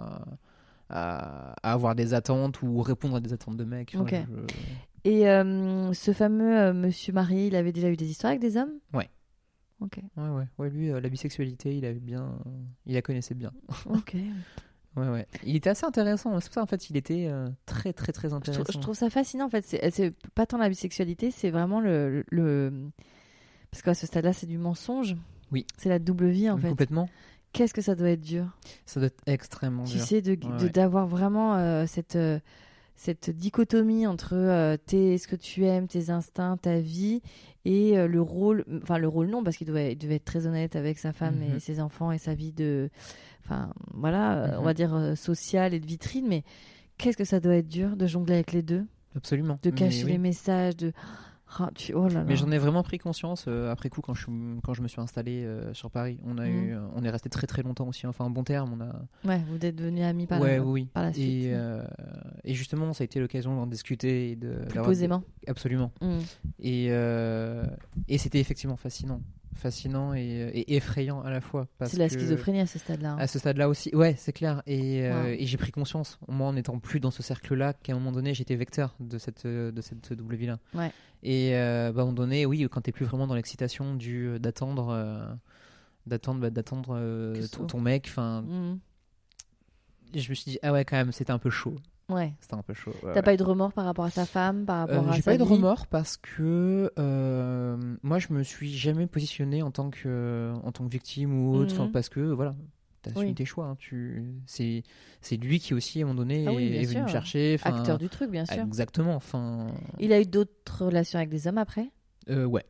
à avoir des attentes ou répondre à des attentes de mecs. Ok. Et ce fameux monsieur marié, il avait déjà eu des histoires avec des hommes? Ouais. Ok. Ouais, lui, la bisexualité, il la connaissait bien. Ok. Ouais. Il était assez intéressant. C'est pour ça, en fait, il était très, très, très intéressant. Je trouve ça fascinant, en fait. C'est pas tant la bisexualité, c'est vraiment parce qu'à ce stade-là, c'est du mensonge. Oui. C'est la double vie, en fait. Complètement. Qu'est-ce que ça doit être dur? Ça doit être extrêmement dur. Tu sais, d'avoir vraiment cette dichotomie entre ce que tu aimes, tes instincts, ta vie, et le rôle... Enfin, le rôle non, parce qu'il devait être très honnête avec sa femme et ses enfants et sa vie de... Enfin, voilà, on va dire sociale et de vitrine, mais qu'est-ce que ça doit être dur de jongler avec les deux? Absolument. De cacher les messages, de... Oh là là. Mais j'en ai vraiment pris conscience après coup quand je me suis installé sur Paris. On est resté très très longtemps aussi, enfin un bon terme. Ouais, vous êtes devenus amis par la suite. Et justement, ça a été l'occasion d'en discuter. Plus posément. Absolument. Et c'était effectivement fascinant et effrayant à la fois. C'est la schizophrénie à ce stade-là. À ce stade-là aussi, ouais, c'est clair. Et j'ai pris conscience, moi en n'étant plus dans ce cercle-là, qu'à un moment donné, j'étais vecteur de cette double vie-là. Ouais. Et à un moment donné, oui, quand t'es plus vraiment dans l'excitation d'attendre ton mec, enfin, je me suis dit, ah ouais, quand même, c'était un peu chaud. Ouais. C'était un peu chaud. T'as pas eu de remords par rapport à sa femme, par rapport à j'ai sa pas eu de vie remords parce que moi, je me suis jamais positionné en tant que victime ou autre, parce que voilà. T'assumes tes choix. Hein. C'est lui qui aussi, à un moment donné, est venu me chercher. Acteur du truc, bien sûr. Exactement. Il a eu d'autres relations avec des hommes après ? Ouais.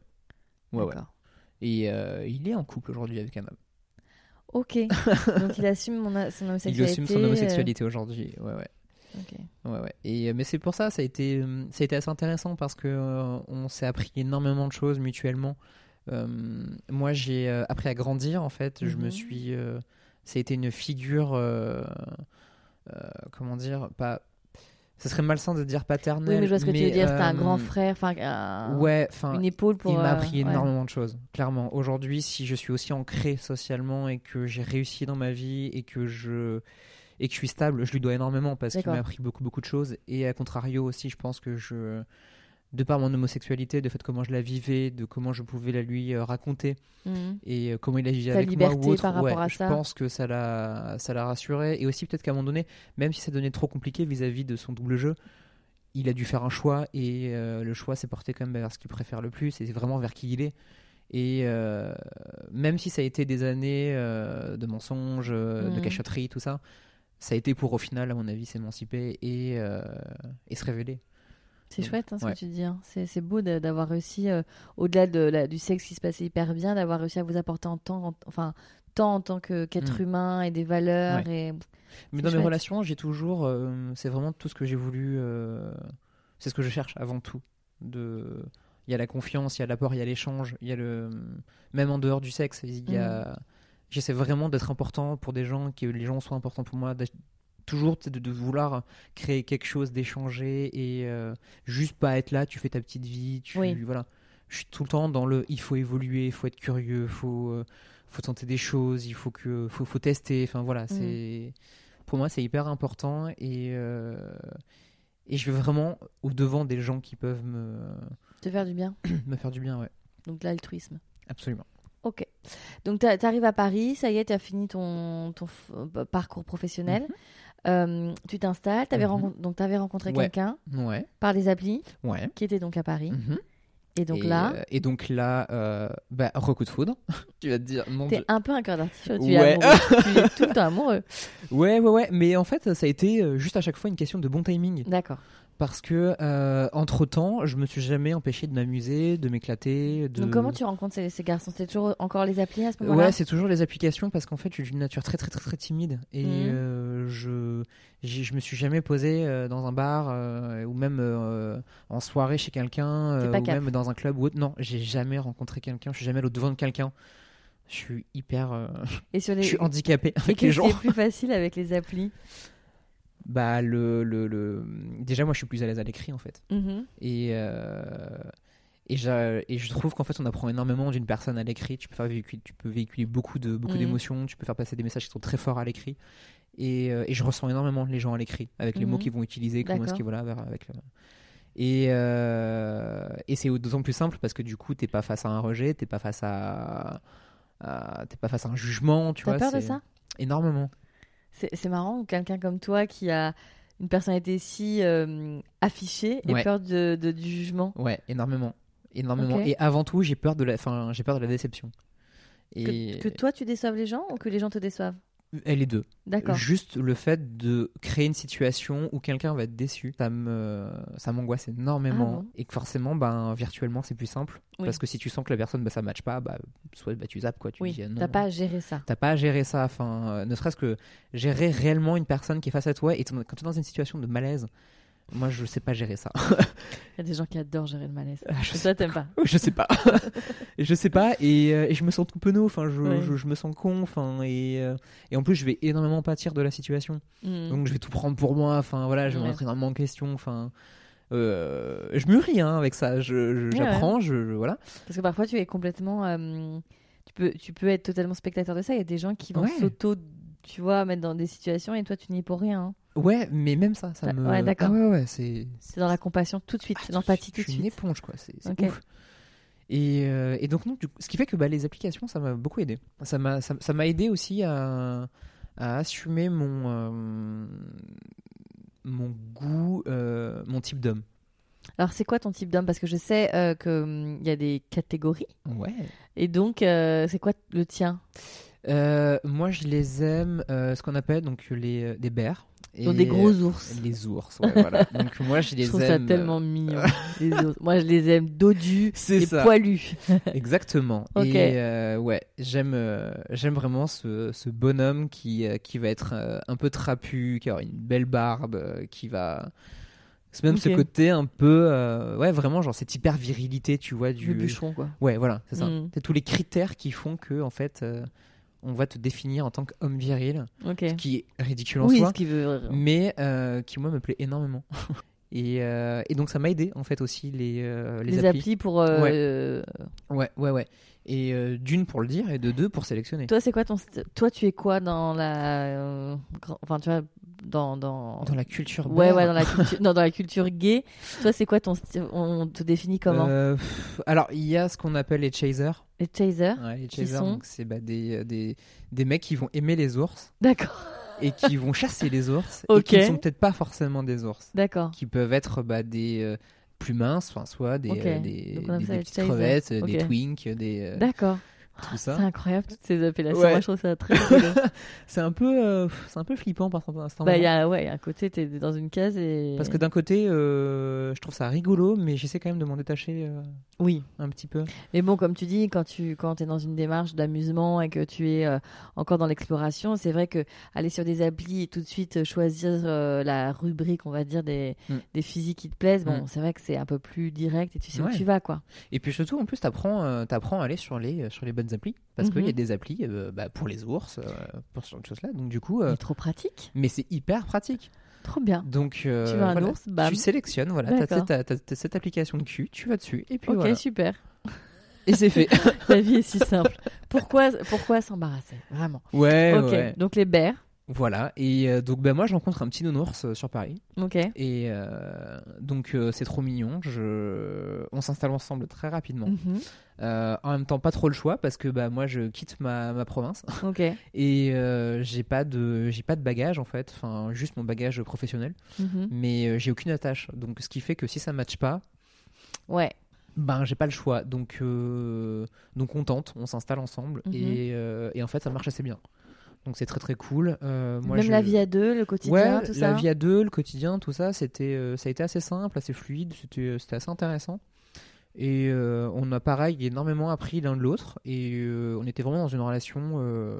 Et il est en couple aujourd'hui avec un homme. Ok. Donc il assume son homosexualité. Il assume son homosexualité aujourd'hui. Ouais. Ok. Ouais. Et, mais c'est pour ça, ça a été assez intéressant parce que on s'est appris énormément de choses mutuellement. Moi, j'ai appris à grandir, en fait. Je me suis... ça a été une figure, comment dire, pas... Ça serait malsain de dire paternel. Oui, mais je vois ce que tu veux dire. C'était un grand frère, une épaule pour... Il m'a appris énormément de choses, clairement. Aujourd'hui, si je suis aussi ancré socialement et que j'ai réussi dans ma vie et que je suis stable, je lui dois énormément parce qu'il m'a appris beaucoup, beaucoup de choses. Et à contrario aussi, je pense que de par mon homosexualité, de fait comment je la vivais, de comment je pouvais la lui raconter et comment il agissait avec moi ou autre, par rapport à ça. Je pense que ça l'a rassuré. Et aussi peut-être qu'à un moment donné, même si ça devenait trop compliqué vis-à-vis de son double jeu, il a dû faire un choix et le choix s'est porté quand même vers ce qu'il préfère le plus et c'est vraiment vers qui il est. Et même si ça a été des années de mensonges, de cachotterie, tout ça, ça a été pour au final, à mon avis, s'émanciper et se révéler. C'est chouette ce que tu dis. Hein. C'est beau d'avoir réussi, au-delà du sexe qui se passait hyper bien, d'avoir réussi à vous apporter tant en tant qu'être humain et des valeurs. Ouais. Mais dans mes relations, j'ai toujours... c'est vraiment tout ce que j'ai voulu... c'est ce que je cherche avant tout. Il y a la confiance, il y a l'apport, il y a l'échange, il y a même en dehors du sexe, j'essaie vraiment d'être important pour des gens, que les gens soient importants pour moi, toujours de vouloir créer quelque chose, d'échanger et juste pas être là, tu fais ta petite vie, voilà. Je suis tout le temps dans il faut évoluer, il faut être curieux, faut tenter des choses, il faut tester, enfin voilà, pour moi c'est hyper important et je vais vraiment au devant des gens qui peuvent te faire du bien. Me faire du bien, ouais. Donc l'altruisme. Absolument. Ok. Donc t'arrives à Paris, ça y est, t'as fini ton parcours professionnel. Tu t'installes, t'avais rencontré quelqu'un par des applis qui était donc à Paris. Et donc là, recoup de foudre. Tu vas te dire, mon T'es Dieu. un peu un cœur d'artichaut, tu es amoureux. Tu es tout le temps amoureux. Ouais. Mais en fait, ça a été juste à chaque fois une question de bon timing. D'accord. Parce que, entre-temps, je me suis jamais empêché de m'amuser, de m'éclater. Donc comment tu rencontres ces garçons ? C'est toujours encore les applis à ce moment-là ? Ouais, c'est toujours les applications parce qu'en fait, je suis d'une nature très, très, très, très timide. Et je me suis jamais posé dans un bar ou même en soirée chez quelqu'un ou même dans un club ou autre. Non, j'ai jamais rencontré quelqu'un. Je suis jamais allé au-devant de quelqu'un. Je suis hyper... je suis handicapé avec les gens. Et qu'est-ce qui est plus facile avec les applis ? Bah déjà moi je suis plus à l'aise à l'écrit en fait. Et je trouve qu'en fait on apprend énormément d'une personne à l'écrit. Tu peux véhiculer beaucoup d'émotions, tu peux faire passer des messages qui sont très forts à l'écrit et je ressens énormément les gens à l'écrit avec les mots qu'ils vont utiliser, comment est-ce qu'ils vont avec et c'est d'autant plus simple parce que du coup t'es pas face à un rejet, t'es pas face à un jugement, tu vois. T'as peur de ça ? Énormément. C'est marrant, quelqu'un comme toi qui a une personnalité si affichée ait peur du jugement. Ouais, énormément. Okay. Et avant tout, j'ai peur de la déception. Que toi tu déçoives les gens ou que les gens te déçoivent ? Les deux. D'accord. Juste le fait de créer une situation où quelqu'un va être déçu, ça m'angoisse énormément. Ah bon ? Et que forcément, virtuellement, c'est plus simple. Oui. Parce que si tu sens que la personne, ça ne matche pas, soit tu zappes, quoi. Tu dis non. T'as pas à gérer ça. T'as pas à gérer ça. Ne serait-ce que gérer réellement une personne qui est face à toi. Et quand tu es dans une situation de malaise, moi, je sais pas gérer ça. Il y a des gens qui adorent gérer le malaise. Toi, t'aimes pas. Je sais pas. Je sais pas. Et je me sens tout penaud. Je me sens con. Et en plus, je vais énormément pâtir de la situation. Donc, je vais tout prendre pour moi. Je vais me mettre énormément en question. Je mûris avec ça. J'apprends. Voilà. Parce que parfois, tu es complètement. Tu peux être totalement spectateur de ça. Il y a des gens qui vont mettre dans des situations et toi, tu n'y es pour rien. Ouais, mais même ça me... Ouais, d'accord. Ah ouais, c'est dans la compassion tout de suite, l'empathie tout de suite. Je suis une éponge, quoi. C'est ouf. Et donc, non, ce qui fait que les applications, ça m'a beaucoup aidé. Ça m'a aidé aussi à à assumer mon goût, mon type d'homme. Alors, c'est quoi ton type d'homme? Parce que je sais qu'il y a des catégories. Ouais. Et donc, c'est quoi le tien? Moi, je les aime, ce qu'on appelle donc des bears. Donc des gros ours. Les ours, ouais, voilà. Donc moi, je les aime. Je trouve ça tellement mignon. Les ours. Moi, je les aime dodus et ça. poilus. Exactement. Okay. Et ouais, j'aime vraiment ce bonhomme qui va être un peu trapu, qui a une belle barbe, qui va... C'est même ce côté un peu... ouais, vraiment, genre cette hyper virilité, tu vois. Le bûcheron, quoi. Ouais, voilà, c'est ça. C'est tous les critères qui font que, en fait... on va te définir en tant qu'homme viril, ce qui est ridicule en soi, ce qui veut... mais qui moi me plaît énormément. et donc ça m'a aidé en fait aussi les applis pour... Ouais. Et d'une pour le dire et de deux pour sélectionner. Toi, c'est quoi toi, tu es quoi dans la... Enfin, tu vois... Dans la culture ouais dans la culture non, dans la culture gay, toi c'est quoi ton style? On te définit comment? Alors il y a ce qu'on appelle les chasers. Les chasers, qui sont donc c'est des mecs qui vont aimer les ours. D'accord. Et qui vont chasser les ours et qui ne sont peut-être pas forcément des ours. D'accord. Qui peuvent être des plus minces, soit des petites crevettes, des twinks, des D'accord. tout ça. C'est incroyable toutes ces appellations. Ouais. Moi je trouve ça très rigolo. c'est un peu flippant par l'instant. Il y a un côté t'es dans une case et parce que d'un côté je trouve ça rigolo, mais j'essaie quand même de m'en détacher. Oui, un petit peu. Mais bon, comme tu dis, quand t'es dans une démarche d'amusement et que tu es encore dans l'exploration, c'est vrai que aller sur des applis et tout de suite choisir la rubrique, on va dire des physiques qui te plaisent, bon, c'est vrai que c'est un peu plus direct et tu sais où tu vas, quoi. Et puis surtout, en plus, t'apprends à aller sur les bonnes applis, parce qu'il y a des applis pour les ours, pour ce genre de choses-là. Donc du coup, c'est trop pratique. Mais c'est hyper pratique. Trop bien. Donc, tu veux un ours, bam. Tu sélectionnes, voilà, t'as cette application de cul, tu vas dessus, et puis ok, voilà. Super. Et c'est fait. La vie est si simple. Pourquoi s'embarrasser? Vraiment. Ouais, ok, ouais. Donc les bears. Voilà, et donc moi je rencontre un petit nounours sur Paris. Ok. Et donc c'est trop mignon, on s'installe ensemble très rapidement. En même temps, pas trop le choix parce que moi je quitte ma province. Ok. Et j'ai pas de bagage en fait, enfin juste mon bagage professionnel, mais j'ai aucune attache. Donc ce qui fait que si ça matche pas, ouais. J'ai pas le choix. Donc on tente, on s'installe ensemble et en fait ça marche assez bien. Donc c'est très très cool. Même la vie à deux, le quotidien, tout ça. La vie à deux, le quotidien, tout ça, ça a été assez simple, assez fluide, c'était assez intéressant. Et on a pareil énormément appris l'un de l'autre et on était vraiment dans une relation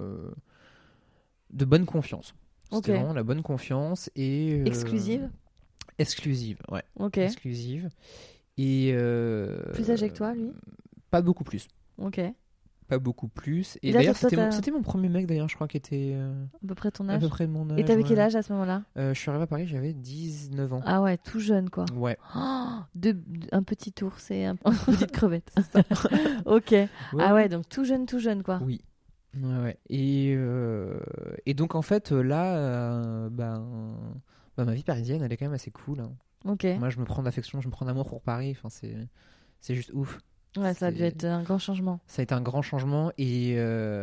de bonne confiance. C'était vraiment la bonne confiance et exclusive, ouais. Ok. Exclusive. Et plus âgé que toi, lui? Pas beaucoup plus. Ok. Pas beaucoup plus. Et d'ailleurs, c'était mon premier mec, d'ailleurs, je crois, qui était à peu près ton âge. À peu près de mon âge. Et t'avais quel âge à ce moment-là? Je suis arrivé à Paris, j'avais 19 ans. Ah ouais, tout jeune, quoi. Ouais. Un petit ours et une petite crevette. Ok. Ouais. Ah ouais, donc tout jeune, quoi. Oui. Ouais. Et donc, en fait, là, ma vie parisienne, elle est quand même assez cool. Hein. Ok. Moi, je me prends d'affection, je me prends d'amour pour Paris. Enfin, c'est juste ouf. Ouais, ça a dû être un grand changement. Ça a été un grand changement et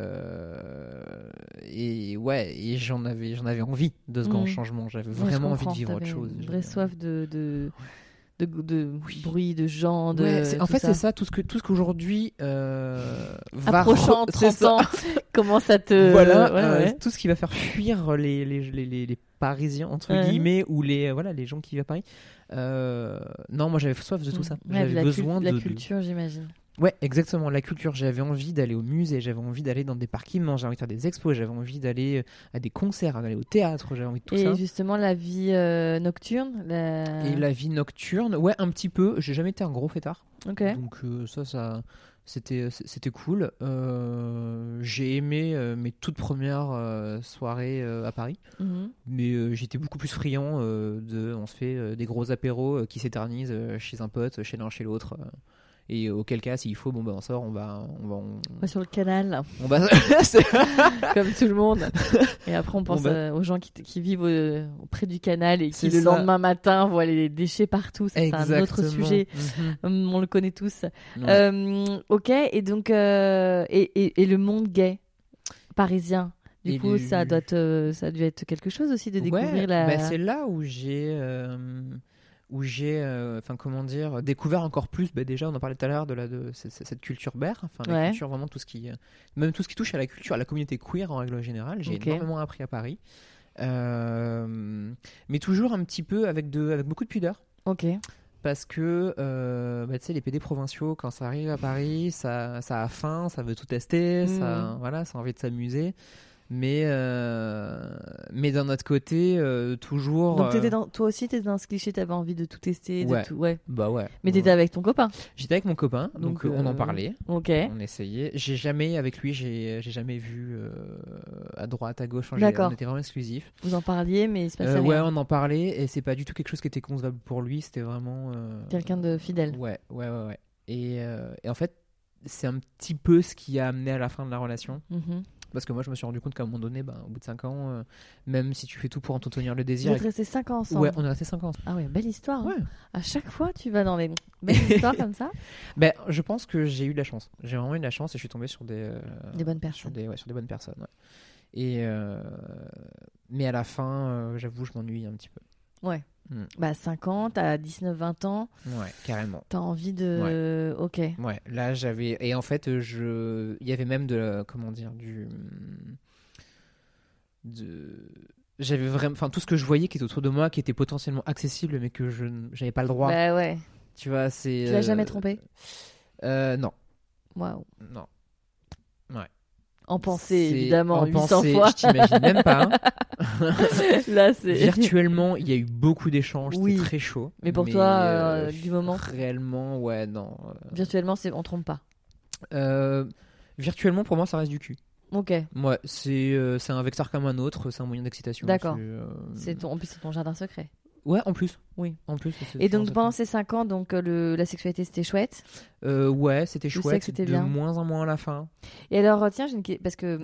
j'en avais envie de ce grand changement. J'avais vraiment envie de vivre autre chose. Une vraie soif de bruit, de gens. En fait, c'est ça, tout ce qu'aujourd'hui approchant 30 ans, comment ça te... Voilà, tout ce qui va faire fuir les Parisiens, entre guillemets, ou les gens qui vivent à Paris. Non, moi j'avais soif de tout ça. J'avais besoin de la culture, j'imagine. Ouais, exactement, la culture. J'avais envie d'aller au musée, j'avais envie d'aller dans des parcs immenses, j'avais envie de faire des expos, j'avais envie d'aller à des concerts, d'aller au théâtre, j'avais envie de tout ça. Et justement, la vie nocturne Et la vie nocturne, ouais, un petit peu. J'ai jamais été un gros fêtard. Ok. Donc ça c'était cool. J'ai aimé mes toutes premières soirées à Paris. Mais j'étais beaucoup plus friand on se fait des gros apéros qui s'éternisent chez un pote, chez l'un, chez l'autre. Et auquel cas, s'il faut, on sort, on va sur le canal. On va comme tout le monde. Et après, on pense aux gens qui vivent près du canal et qui le lendemain matin voient les déchets partout. C'est un autre sujet. On le connaît tous. Ouais. Ok. Et donc, et le monde gay parisien. Du coup, ça a dû être quelque chose aussi de découvrir c'est là où j'ai découvert encore plus. Déjà, on en parlait tout à l'heure de cette culture bear, la culture vraiment tout ce qui touche à la culture, à la communauté queer en règle générale. J'ai énormément appris à Paris, mais toujours un petit peu avec beaucoup de pudeur. Ok. Parce que tu sais, les PD provinciaux, quand ça arrive à Paris, ça a faim, ça veut tout tester, ça a envie de s'amuser. Mais d'un autre côté, toujours. Donc toi aussi, t'étais dans ce cliché, t'avais envie de tout tester, de tout. Ouais. Bah ouais. Mais t'étais avec ton copain. J'étais avec mon copain, donc on en parlait. Ok. On essayait. Avec lui, j'ai jamais vu à droite, à gauche. D'accord. On était vraiment exclusifs. Vous en parliez, mais il se passait rien. Ouais, on en parlait, et c'est pas du tout quelque chose qui était concevable pour lui. C'était vraiment. Quelqu'un de fidèle. Ouais. Et en fait, c'est un petit peu ce qui a amené à la fin de la relation. Parce que moi, je me suis rendu compte qu'à un moment donné, au bout de 5 ans, même si tu fais tout pour entretenir le désir. Vous êtes restés 5 ans ensemble. Ouais, on est restés 5 ans ensemble. Ah ouais, belle histoire. Ouais. Hein. À chaque fois, tu vas dans les belles histoires comme ça. Je pense que j'ai eu de la chance. J'ai vraiment eu de la chance et je suis tombé sur des bonnes personnes. Sur des bonnes personnes. Ouais. Et mais à la fin, j'avoue, je m'ennuie un petit peu. Ouais. 5 ans, t'as 19-20 ans. Ouais, carrément. T'as envie de... Ouais. Ok. Ouais, là j'avais... Et en fait, il y avait même j'avais vraiment... Enfin, tout ce que je voyais qui était autour de moi, qui était potentiellement accessible, mais que j'avais pas le droit. Bah ouais. Tu vois, c'est... Tu l'as jamais trompé ? Non. Waouh. Non. Ouais. En pensée, évidemment, 800 pensée, fois. Je t'imagine même pas. Là, c'est... Virtuellement, il y a eu beaucoup d'échanges, c'était très chaud. Mais pour toi, du moment... Réellement, ouais, non. Virtuellement, on trompe pas. Virtuellement, pour moi, ça reste du cul. Ok. Ouais, c'est un vecteur comme un autre, c'est un moyen d'excitation. D'accord. En plus, c'est ton jardin secret. Ouais, en plus. Oui. En plus. Et donc pendant ces 5 ans, donc la sexualité c'était chouette. Ouais, c'était chouette. Sais que c'était bien. De moins en moins à la fin. Et alors tiens, j'ai une question parce que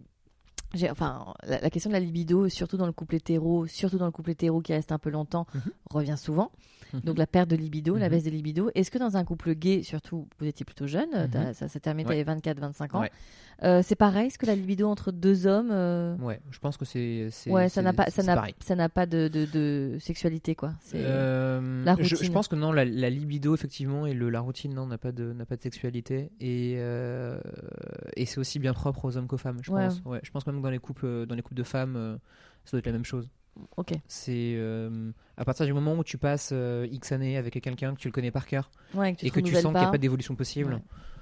la question de la libido, surtout dans le couple hétéro qui reste un peu longtemps, revient souvent. Donc la perte de libido, la baisse de libido. Est-ce que dans un couple gay, surtout, vous étiez plutôt jeune, ça s'est terminé, t'avais 24-25 ans. Ouais. C'est pareil, est-ce que la libido entre deux hommes Ouais, je pense que c'est ça n'a pas de sexualité, quoi. C'est la routine. Je pense que non, la libido effectivement et la routine n'a pas de sexualité et c'est aussi bien propre aux hommes qu'aux femmes, je pense. Ouais, je pense que même dans les couples de femmes, ça doit être la même chose. Ok. C'est à partir du moment où tu passes X années avec quelqu'un que tu le connais par cœur et que tu sens qu'il n'y a pas d'évolution possible.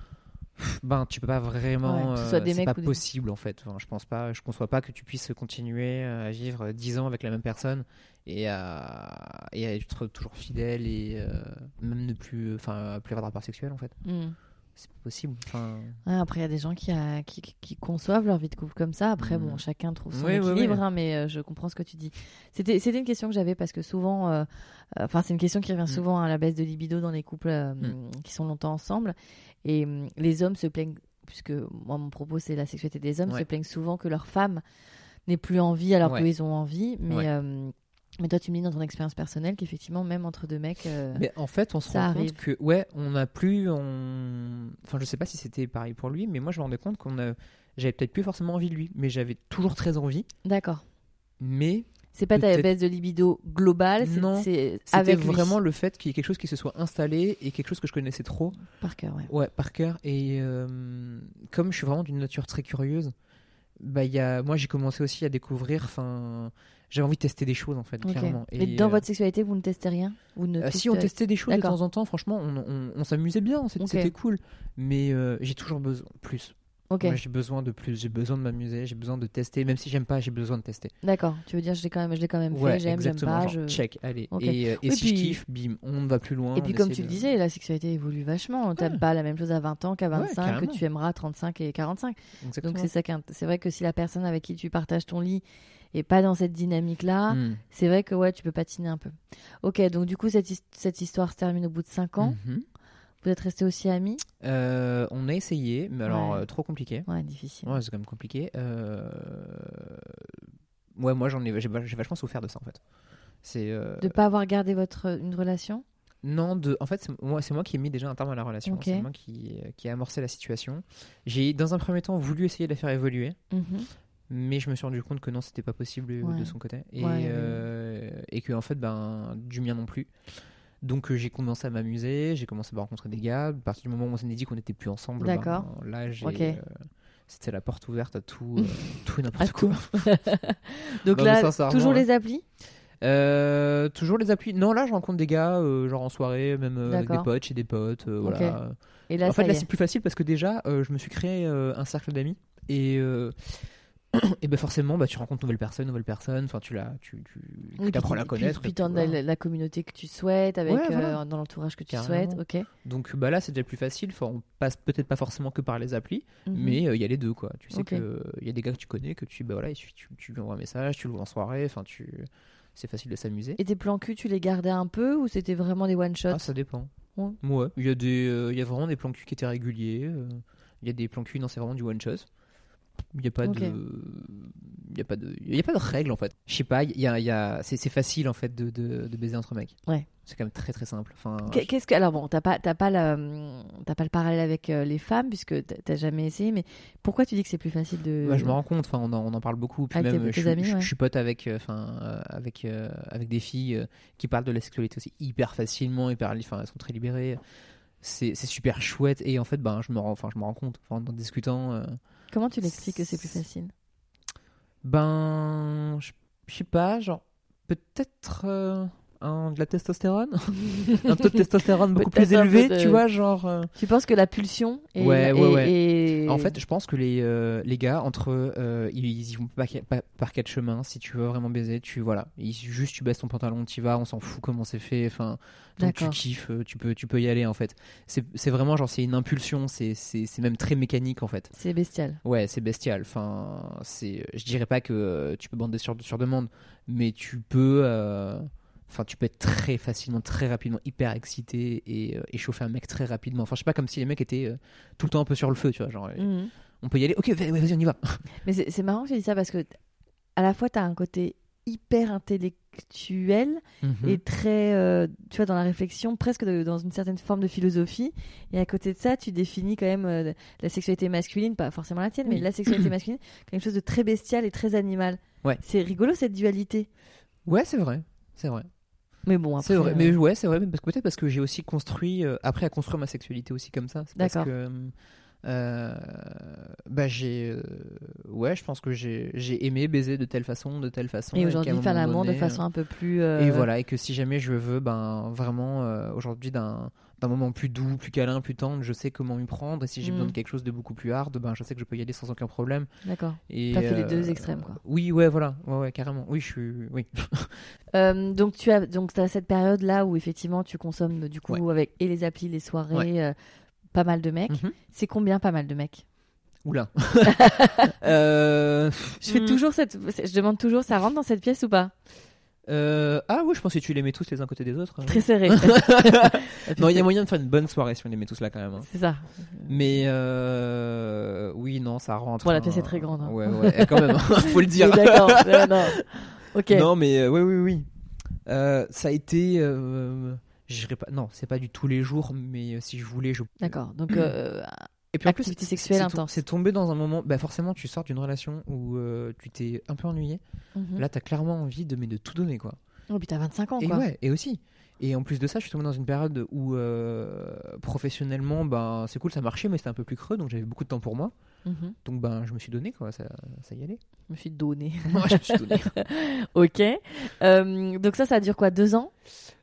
Ouais. Tu peux pas vraiment c'est pas possible en fait. Enfin, je conçois pas que tu puisses continuer à vivre 10 ans avec la même personne et à être toujours fidèle et même ne plus avoir de rapport sexuel en fait. C'est pas possible. Après, il y a des gens qui conçoivent leur vie de couple comme ça. Après, chacun trouve son équilibre, mais je comprends ce que tu dis. C'était une question que j'avais parce que souvent, c'est une question qui revient souvent à la baisse de libido dans les couples qui sont longtemps ensemble. Et les hommes se plaignent, puisque moi, mon propos, c'est la sexualité des hommes, se plaignent souvent que leur femme n'ait plus envie alors qu'ils ont envie. Mais toi, tu me dis dans ton expérience personnelle qu'effectivement, même entre deux mecs, mais en fait, on se rend compte que on n'a plus. Enfin, je sais pas si c'était pareil pour lui, mais moi, je me rendais compte j'avais peut-être plus forcément envie de lui, mais j'avais toujours très envie. D'accord. Mais c'est pas ta baisse de libido globale, c'était vraiment le fait qu'il y ait quelque chose qui se soit installé et quelque chose que je connaissais trop. Par cœur, ouais. Ouais, par cœur. Et comme je suis vraiment d'une nature très curieuse, moi, j'ai commencé aussi à découvrir. J'avais envie de tester des choses en fait, clairement. Et dans votre sexualité, vous ne testez rien ? Si, on testait des choses de temps en temps, franchement, on s'amusait bien, c'était cool. Mais j'ai toujours besoin de plus. Moi, j'ai besoin de plus, j'ai besoin de m'amuser, j'ai besoin de tester, même si j'aime pas, j'ai besoin de tester. D'accord, tu veux dire je l'ai quand même fait, j'aime pas. Check, allez. Et si je kiffe, bim, on va plus loin. Et puis comme tu le disais, la sexualité évolue vachement. T'aimes pas la même chose à 20 ans qu'à 25, que tu aimeras à 35 et 45. Exactement. Donc c'est vrai que si la personne avec qui tu partages ton lit et pas dans cette dynamique-là, c'est vrai que tu peux patiner un peu. Ok, donc du coup, cette histoire se termine au bout de 5 ans. Vous êtes restés aussi amis ? On a essayé, mais alors trop compliqué. Ouais, difficile. Ouais, c'est quand même compliqué. Moi, j'ai vachement souffert de ça en fait. De pas avoir gardé une relation ? Non, en fait, c'est moi qui ai mis déjà un terme à la relation. C'est moi qui ai amorcé la situation. J'ai, dans un premier temps, voulu essayer de la faire évoluer. Mais je me suis rendu compte que non, c'était pas possible de son côté. Et que, en fait, du mien non plus. Donc j'ai commencé à m'amuser, j'ai commencé à rencontrer des gars. À partir du moment où on s'est dit qu'on n'était plus ensemble, là, c'était la porte ouverte à tout et n'importe quoi. Donc non, là, toujours les applis toujours les applis. Non, là, je rencontre des gars, genre en soirée, même avec des potes, chez des potes. Voilà. Et là, en fait, là, c'est plus facile parce que déjà, je me suis créé un cercle d'amis. Et forcément, tu rencontres nouvelles personnes. Enfin, tu apprends à la connaître. Puis tu as la communauté que tu souhaites, avec dans l'entourage que tu souhaites. Ok. Donc là, c'est déjà plus facile. Enfin, on passe peut-être pas forcément que par les applis, mais il y a les deux, quoi. Tu sais que il y a des gars que tu connais, que tu lui envoies un message, tu le vois en soirée. Enfin, c'est facile de s'amuser. Et tes plans cul, tu les gardais un peu ou c'était vraiment des one shots? Ça dépend. Ouais. Il y a vraiment des plans cul qui étaient réguliers. Il y a des plans cul, non, c'est vraiment du one shot. Il n'y a pas de règle en fait. Je sais pas, c'est facile en fait de baiser entre mecs. Ouais. C'est quand même très très simple. Enfin, alors bon, t'as pas le parallèle avec les femmes puisque t'as jamais essayé, mais pourquoi tu dis que c'est plus facile de... je me rends compte. Enfin, on en parle beaucoup. Puis avec même tes amis, je suis pote avec des filles qui parlent de la sexualité aussi hyper facilement, elles sont très libérées. C'est super chouette et en fait je me rends compte en discutant. Comment tu l'expliques que c'est plus facile? Je sais pas, genre peut-être de la testostérone, un taux de testostérone beaucoup plus élevé, tu vois, genre. Tu penses que la pulsion est... Ouais. En fait, je pense que les gars entre eux, ils y vont pas par quatre chemins. Si tu veux vraiment baiser, tu baisses ton pantalon, tu y vas, on s'en fout comment c'est fait. Enfin, donc tu kiffes, tu peux y aller en fait. C'est vraiment genre c'est une impulsion, c'est même très mécanique en fait. C'est bestial. Ouais, c'est bestial. Enfin, je dirais pas que tu peux bander sur demande, mais tu peux être très facilement, très rapidement hyper excité et chauffer un mec très rapidement. Enfin, je sais pas, comme si les mecs étaient tout le temps un peu sur le feu, tu vois. Genre, on peut y aller. Ok, vas-y, on y va. Mais c'est marrant que tu dis ça parce que à la fois, t'as un côté hyper intellectuel et très, tu vois, dans la réflexion, presque dans une certaine forme de philosophie. Et à côté de ça, tu définis quand même la sexualité masculine, pas forcément la tienne, mais la sexualité masculine, quelque chose de très bestial et très animal. Ouais. C'est rigolo cette dualité. Ouais, c'est vrai. Mais bon, après, c'est vrai, c'est vrai, peut-être parce que j'ai aussi construit, appris à construire ma sexualité aussi comme ça. C'est d'accord. Parce que je pense que j'ai aimé baiser de telle façon. Et aujourd'hui faire l'amour de façon un peu plus. Et voilà, et que si jamais je veux, vraiment aujourd'hui d'un moment plus doux, plus câlin, plus tendre, je sais comment m'y prendre. Et si j'ai besoin de quelque chose de beaucoup plus hard, je sais que je peux y aller sans aucun problème. D'accord. T'as fait les deux extrêmes, quoi. Oui, ouais, voilà, ouais, carrément. Oui, oui. Donc t'as cette période là où effectivement tu consommes du coup avec et les applis, les soirées, pas mal de mecs. C'est combien pas mal de mecs? Oula. Je demande toujours, ça rentre dans cette pièce ou pas? Oui, je pense que tu les mets tous les uns côté des autres. Très serré. Non, il y a moyen de faire une bonne soirée si on les met tous là quand même. C'est ça. Mais oui, non, ça rentre. Bon, la pièce est très grande. Ouais, quand même, faut le dire. Oui, d'accord. Non. Ok. Non, mais oui. Ça a été. Je dirais pas. Non, c'est pas du tous les jours, mais si je voulais, je. D'accord. Donc. Et puis en plus, activité sexuelle intense. C'est tombé dans un moment. Forcément, tu sors d'une relation où tu t'es un peu ennuyé. Là, t'as clairement envie de tout donner, quoi. Oh, puis t'as 25 ans, et quoi. Ouais, et aussi. Et en plus de ça, je suis tombé dans une période où professionnellement, c'est cool, ça marchait, mais c'était un peu plus creux, donc j'avais beaucoup de temps pour moi. Donc je me suis donné, quoi. Ça y allait. Je me suis donné. Moi, je me suis donné. Ok. Donc ça dure quoi, 2 ans?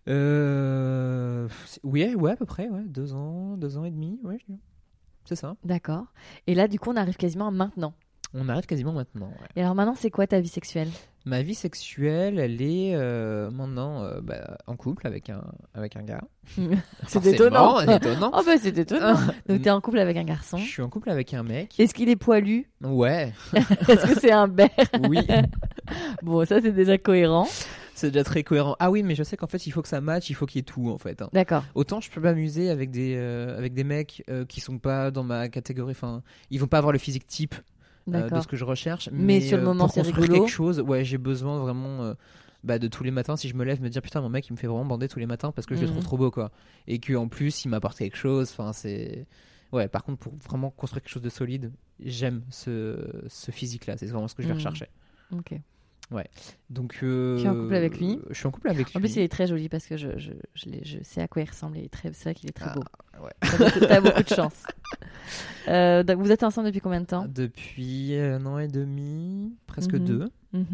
Ouais, à peu près, ouais. 2 ans et demi, ouais. C'est ça. D'accord. Et là, du coup, on arrive quasiment à maintenant. On arrive quasiment maintenant, ouais. Et alors maintenant, c'est quoi ta vie sexuelle? Ma vie sexuelle, elle est maintenant en couple avec un gars. C'est étonnant. Oh c'est étonnant. Donc t'es en couple avec un garçon. Je suis en couple avec un mec. Est-ce qu'il est poilu? Ouais. Est-ce que c'est un bear? Oui. Bon, ça c'est déjà cohérent. C'est déjà très cohérent. Ah oui, mais je sais qu'en fait, il faut que ça matche, il faut qu'il y ait tout, en fait. D'accord. Autant je peux m'amuser avec des mecs qui sont pas dans ma catégorie. Enfin, ils vont pas avoir le physique type de ce que je recherche. Mais sur le moment, pour c'est construire rigolo. Quelque chose, ouais, j'ai besoin vraiment de tous les matins, si je me lève, me dire putain, mon mec, il me fait vraiment bander tous les matins parce que je le trouve trop beau, quoi. Et qu'en plus, il m'apporte quelque chose. Enfin, c'est. Ouais, par contre, pour vraiment construire quelque chose de solide, j'aime ce physique-là. C'est vraiment ce que je vais rechercher. Ok. Ouais. Donc, tu es en couple avec lui? Je suis en couple avec lui. En plus, il est très joli parce que je sais à quoi il ressemble. C'est vrai qu'il est très beau. Ouais. T'as beaucoup de chance. Donc vous êtes ensemble depuis combien de temps? Depuis 1 an et demi, presque 2.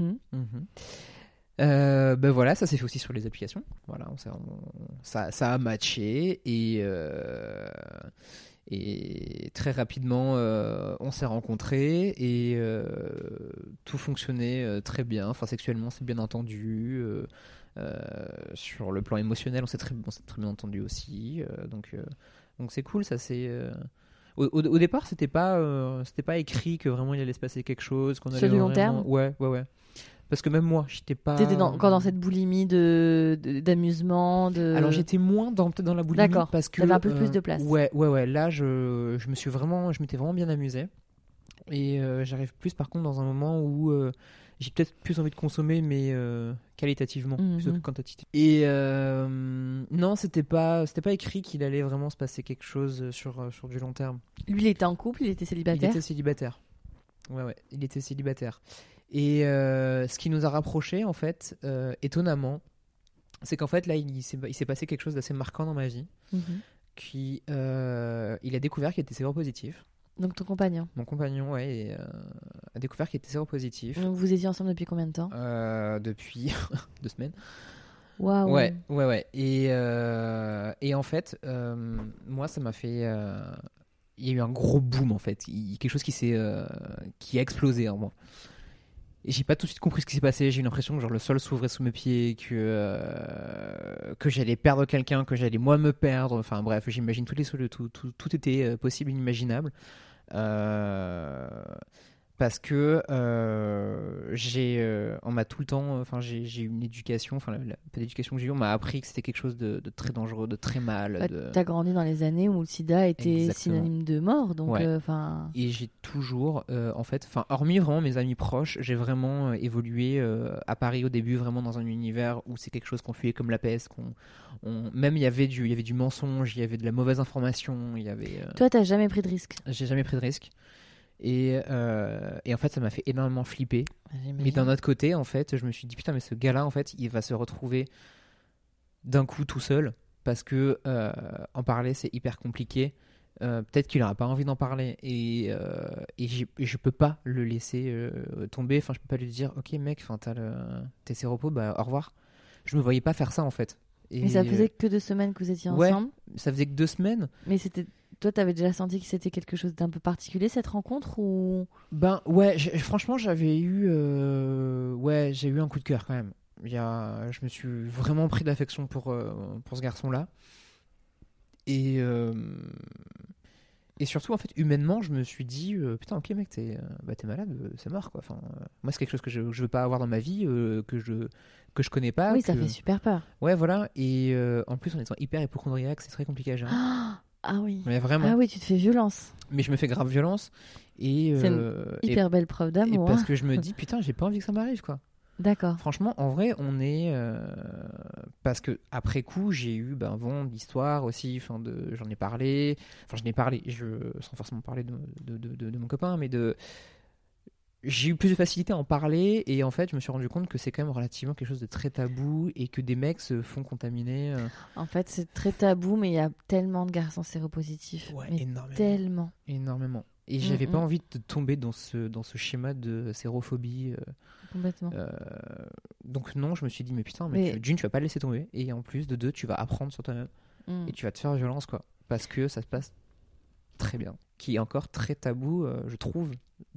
Ben voilà, ça s'est fait aussi sur les applications. Voilà, ça a matché et très rapidement on s'est rencontrés et tout fonctionnait très bien. Enfin, sexuellement, c'est bien entendu. Sur le plan émotionnel, on s'est très bien entendu aussi. Donc c'est cool. Ça c'est. Au départ, c'était pas écrit que vraiment il allait se passer quelque chose. Qu'on sur allait du long terme. Ouais. Parce que même moi, j'étais pas. T'étais encore dans cette boulimie d'amusement. Alors j'étais moins peut-être dans la boulimie. D'accord. Parce que t'avais un peu plus de place. Ouais. Là, je m'étais vraiment bien amusé. Et j'arrive plus par contre dans un moment où j'ai peut-être plus envie de consommer, mais qualitativement plutôt que quantitativement. Et non, c'était pas écrit qu'il allait vraiment se passer quelque chose sur du long terme. Lui, il était en couple, il était célibataire. Il était célibataire. Ouais, il était célibataire. Et ce qui nous a rapprochés, en fait, étonnamment, c'est qu'en fait, là, il s'est passé quelque chose d'assez marquant dans ma vie. Il a découvert qu'il était séropositif. Donc ton compagnon? Mon compagnon, ouais, a découvert qu'il était séropositif. Donc vous étiez ensemble depuis combien de temps? Depuis 2 semaines. Waouh. Ouais. Et en fait, moi, ça m'a fait... il y a eu un gros boom, en fait. Quelque chose qui a explosé en moi. Et j'ai pas tout de suite compris ce qui s'est passé. J'ai eu l'impression que genre, le sol s'ouvrait sous mes pieds, que j'allais perdre quelqu'un, que j'allais moi me perdre. Enfin bref, j'imagine tout était possible, inimaginable. Parce que on m'a tout le temps, j'ai eu une éducation, la peu d'éducation que j'ai eue, on m'a appris que c'était quelque chose de très dangereux, de très mal. T'as grandi dans les années où le sida était synonyme de mort, donc Et j'ai toujours, hormis vraiment mes amis proches, j'ai vraiment évolué à Paris au début, vraiment dans un univers où c'est quelque chose qu'on fuyait comme la peste, même il y avait du mensonge, il y avait de la mauvaise information, il y avait. Toi, t'as jamais pris de risque? J'ai jamais pris de risque. Et en fait ça m'a fait énormément flipper. Mais d'un autre côté, en fait, je me suis dit putain, mais ce gars-là, en fait, il va se retrouver d'un coup tout seul parce que en parler c'est hyper compliqué. Peut-être qu'il n'aura pas envie d'en parler et je peux pas le laisser tomber. Enfin, je peux pas lui dire ok mec, t'es séropo, bah au revoir. Je me voyais pas faire ça en fait. Mais ça faisait que 2 semaines que vous étiez ensemble? Ça faisait que 2 semaines. Mais toi, t'avais déjà senti que c'était quelque chose d'un peu particulier cette rencontre ou? Ben ouais, franchement j'ai eu un coup de cœur quand même. Je me suis vraiment pris d'affection pour ce garçon-là. Et surtout en fait humainement, je me suis dit putain ok mec, t'es malade, c'est mort quoi. Enfin, moi c'est quelque chose que je veux pas avoir dans ma vie, que je connais pas. Oui, ça fait super peur. Ouais voilà. Et en plus en étant hyper hypochondriaque, c'est très compliqué à gérer. Ah oui. Mais vraiment. Ah oui, tu te fais violence. Mais je me fais grave violence. Et c'est une hyper belle preuve d'amour. Parce que je me dis putain, j'ai pas envie que ça m'arrive quoi. D'accord. Franchement, en vrai, on est parce que après coup, j'ai eu d'histoire aussi. J'en ai parlé. Enfin, je n'ai parlé, sans forcément parler de mon copain, mais j'ai eu plus de facilité à en parler et en fait je me suis rendu compte que c'est quand même relativement quelque chose de très tabou et que des mecs se font contaminer. En fait c'est très tabou, mais il y a tellement de garçons séropositifs. Ouais, énormément. Et j'avais pas envie de tomber dans ce schéma de sérophobie. Complètement. Donc non, je me suis dit mais putain, d'une tu vas pas le laisser tomber et en plus de deux tu vas apprendre sur toi-même et tu vas te faire violence quoi, parce que ça se passe très bien, qui est encore très tabou je trouve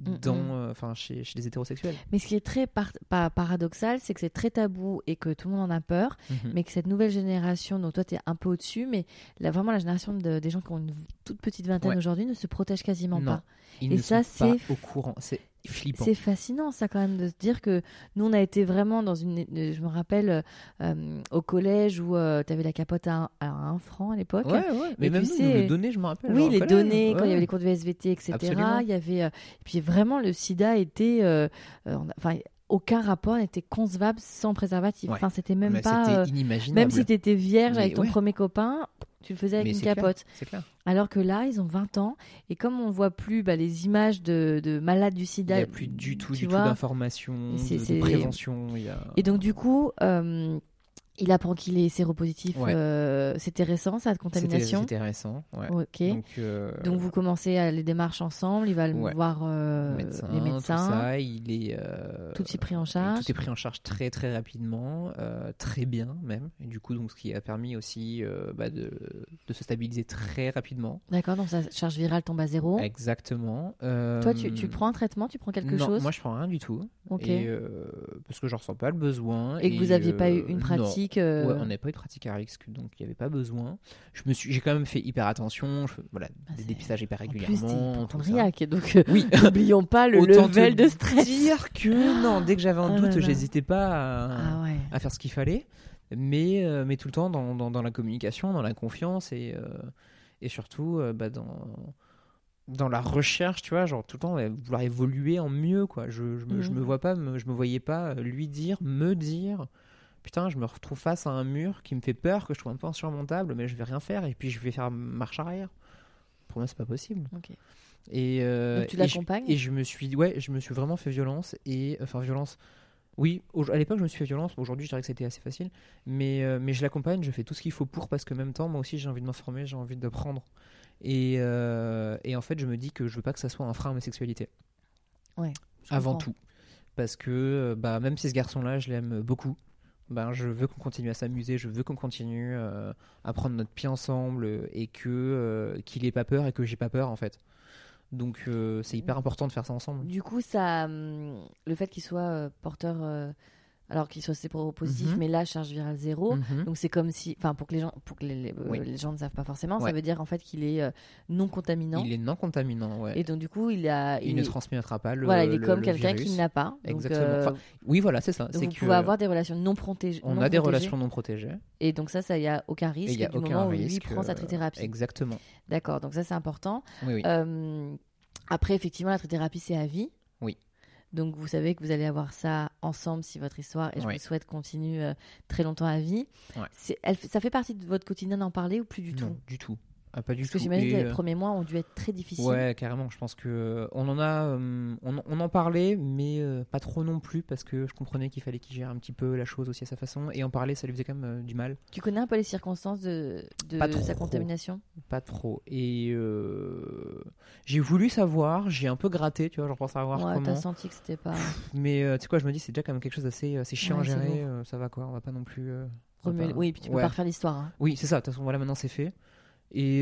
chez les hétérosexuels. Mais ce qui est très paradoxal, c'est que c'est très tabou et que tout le monde en a peur, mais que cette nouvelle génération, dont toi tu es un peu au-dessus, mais vraiment la génération des gens qui ont une toute petite vingtaine aujourd'hui ne se protège quasiment pas. Ils ne sont pas au courant. C'est flippant. C'est fascinant ça quand même de se dire que nous on a été vraiment dans je me rappelle au collège où tu avais la capote à 1 franc à l'époque. Ouais. Mais même nous les données, je me rappelle. Oui, les données, quand il y avait les cours de VSVT, etc. Absolument. Il y avait et puis vraiment le sida était aucun rapport n'était concevable sans préservatif. Enfin, c'était même pas. C'était inimaginable. Même si tu étais vierge avec ton premier copain, Tu le faisais avec Mais une c'est clair, capote. c'est clair. Alors que là, ils ont 20 ans. Et comme on voit plus les images de malades du Il sida. n'y a plus du tout vois, d'information, de prévention. Et donc, du coup, il apprend qu'il est séropositif. Ouais. C'était récent, ça, de contamination? C'était récent, ouais. Ok. Donc, vous commencez les démarches ensemble. Il va voir les médecins. Tout ça, il est... tout est pris en charge. Tout est pris en charge très, très rapidement. Très bien, même. Et du coup, donc, ce qui a permis aussi de se stabiliser très rapidement. D'accord, donc sa charge virale tombe à 0. Exactement. Toi, tu prends un traitement? Tu prends quelque chose? Non, moi, je prends rien du tout. Ok. Et, parce que je ressens pas le besoin. Et que vous n'aviez pas eu une pratique? Ouais, on n'avait pas eu de pratique à risque, donc il n'y avait pas besoin. J'ai quand même fait hyper attention, des dépistages hyper régulièrement. En plus, t'es hypochondriaque, donc oui. n'oublions pas le level de stress. Dire que non, dès que j'avais un doute, j'hésitais pas à faire ce qu'il fallait, mais tout le temps dans la communication, dans la confiance et surtout dans la recherche, tu vois, genre tout le temps vouloir évoluer en mieux, quoi. Je me voyais pas me dire putain, je me retrouve face à un mur qui me fait peur, que je trouve un peu insurmontable, mais je vais rien faire et puis je vais faire marche arrière. Pour moi, c'est pas possible. Okay. Et donc tu l'accompagnes? Et je me suis vraiment fait violence violence. Oui, à l'époque, je me suis fait violence. Aujourd'hui, je dirais que c'était assez facile, mais je l'accompagne, je fais tout ce qu'il faut parce que en même temps, moi aussi, j'ai envie de m'informer, j'ai envie d'apprendre. Et en fait, je me dis que je veux pas que ça soit un frein à ma sexualité. Ouais. Avant tout, parce que même si ce garçon-là, je l'aime beaucoup. Je veux qu'on continue à s'amuser, je veux qu'on continue à prendre notre pied ensemble et qu'il ait pas peur et que j'ai pas peur en fait. Donc c'est hyper important de faire ça ensemble. Du coup, le fait qu'il soit porteur, alors qu'il soit séropositif, mais là charge virale 0, donc c'est comme si, enfin pour que les gens ne savent pas forcément, ça veut dire en fait qu'il est non contaminant. Il est non contaminant, ouais. Et donc du coup il ne transmettra pas le voilà, il est comme le quelqu'un virus. qui n'a pas. Exactement. Oui, voilà, c'est ça. Donc vous pouvez avoir des relations non protégées. On a des relations non protégées. Et donc ça, il y a aucun risque du moment où lui prend sa trithérapie. Exactement. D'accord, donc ça c'est important. Oui. Après, effectivement, la trithérapie c'est à vie. Oui. Donc vous savez que vous allez avoir ça ensemble si votre histoire, et je vous souhaite, continue très longtemps à vie. Ouais. Ça fait partie de votre quotidien d'en parler ou plus du tout? Non, du tout. Pas du Parce tout. que j'imagine que les premiers mois ont dû être très difficiles. Ouais, carrément. Je pense que on en parlait, mais pas trop non plus, parce que je comprenais qu'il fallait qu'il gère un petit peu la chose aussi à sa façon, et en parler, ça lui faisait quand même du mal. Tu connais un peu les circonstances de sa contamination? Pas trop. Et j'ai voulu savoir, j'ai un peu gratté, tu vois, j'en pense à voir comment. T'as senti que c'était pas. Mais tu sais quoi, je me dis, c'est déjà quand même quelque chose d'assez chiant à gérer. Ça va quoi, on va pas non plus. Oui, puis tu peux pas refaire l'histoire. Hein. Oui, c'est ça. De toute façon, voilà, maintenant c'est fait. Et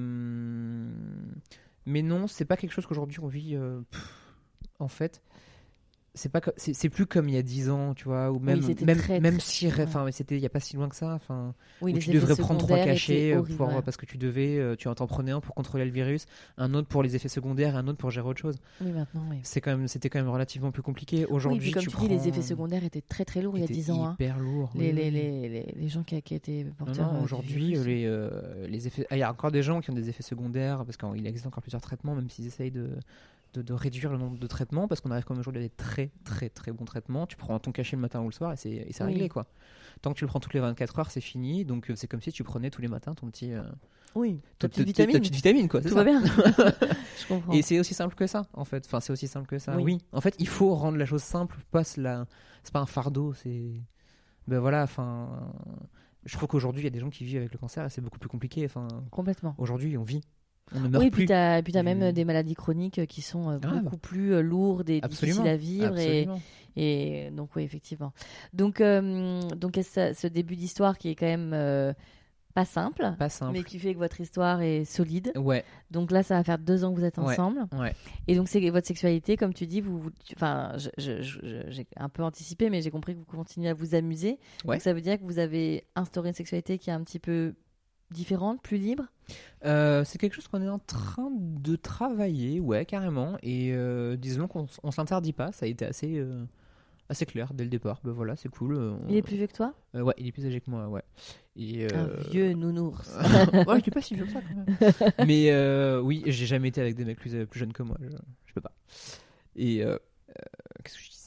mais non, c'est pas quelque chose qu'aujourd'hui on vit. En fait, c'est plus comme il y a 10 ans, tu vois, ou même si c'était il y a pas si loin que ça. Enfin, où tu devrais prendre 3 cachets parce que tu en prenais un pour contrôler le virus, un autre pour les effets secondaires, et un autre pour gérer autre chose. Oui, maintenant, oui. C'était quand même relativement plus compliqué. Aujourd'hui, comme tu dis, les effets secondaires étaient très très lourds il y a 10 ans. Hyper lourds. Les gens qui étaient porteurs. Non, aujourd'hui, les effets. Il y a encore des gens qui ont des effets secondaires parce qu'il existe encore plusieurs traitements, même s'ils essayent de réduire le nombre de traitements, parce qu'on arrive comme aujourd'hui à des très très très bons traitements. Tu prends ton cachet le matin ou le soir et c'est réglé, quoi. Tant que tu le prends toutes les 24 heures, c'est fini. Donc c'est comme si tu prenais tous les matins ton petit ta petite vitamine, quoi. Tout va bien. Je comprends. Et c'est aussi simple que ça, en fait. Enfin, c'est aussi simple que ça. Oui. En fait, il faut rendre la chose simple. C'est pas un fardeau. C'est voilà. Enfin, je trouve qu'aujourd'hui il y a des gens qui vivent avec le cancer et c'est beaucoup plus compliqué. Enfin, complètement. Aujourd'hui, on vit. On ne meurt plus. Puis t'as même des maladies chroniques qui sont beaucoup plus lourdes et difficiles à vivre. Et donc oui, effectivement. Donc ce début d'histoire qui est quand même pas simple, mais qui fait que votre histoire est solide. Ouais. Donc là, ça va faire 2 ans que vous êtes ensemble. Ouais. Et donc c'est votre sexualité, comme tu dis, j'ai un peu anticipé, mais j'ai compris que vous continuez à vous amuser. Ouais. Donc ça veut dire que vous avez instauré une sexualité qui est un petit peu différente, plus libre? C'est quelque chose qu'on est en train de travailler, ouais, carrément. Et disons qu'on s'interdit pas. Ça a été assez clair dès le départ. Voilà, c'est cool. Il est plus vieux que toi? Ouais, il est plus âgé que moi, ouais. Et, un vieux nounours. Ouais, je suis pas si vieux que ça quand même. Mais oui, j'ai jamais été avec des mecs plus jeunes que moi. Je peux pas. Et qu'est-ce que je disais?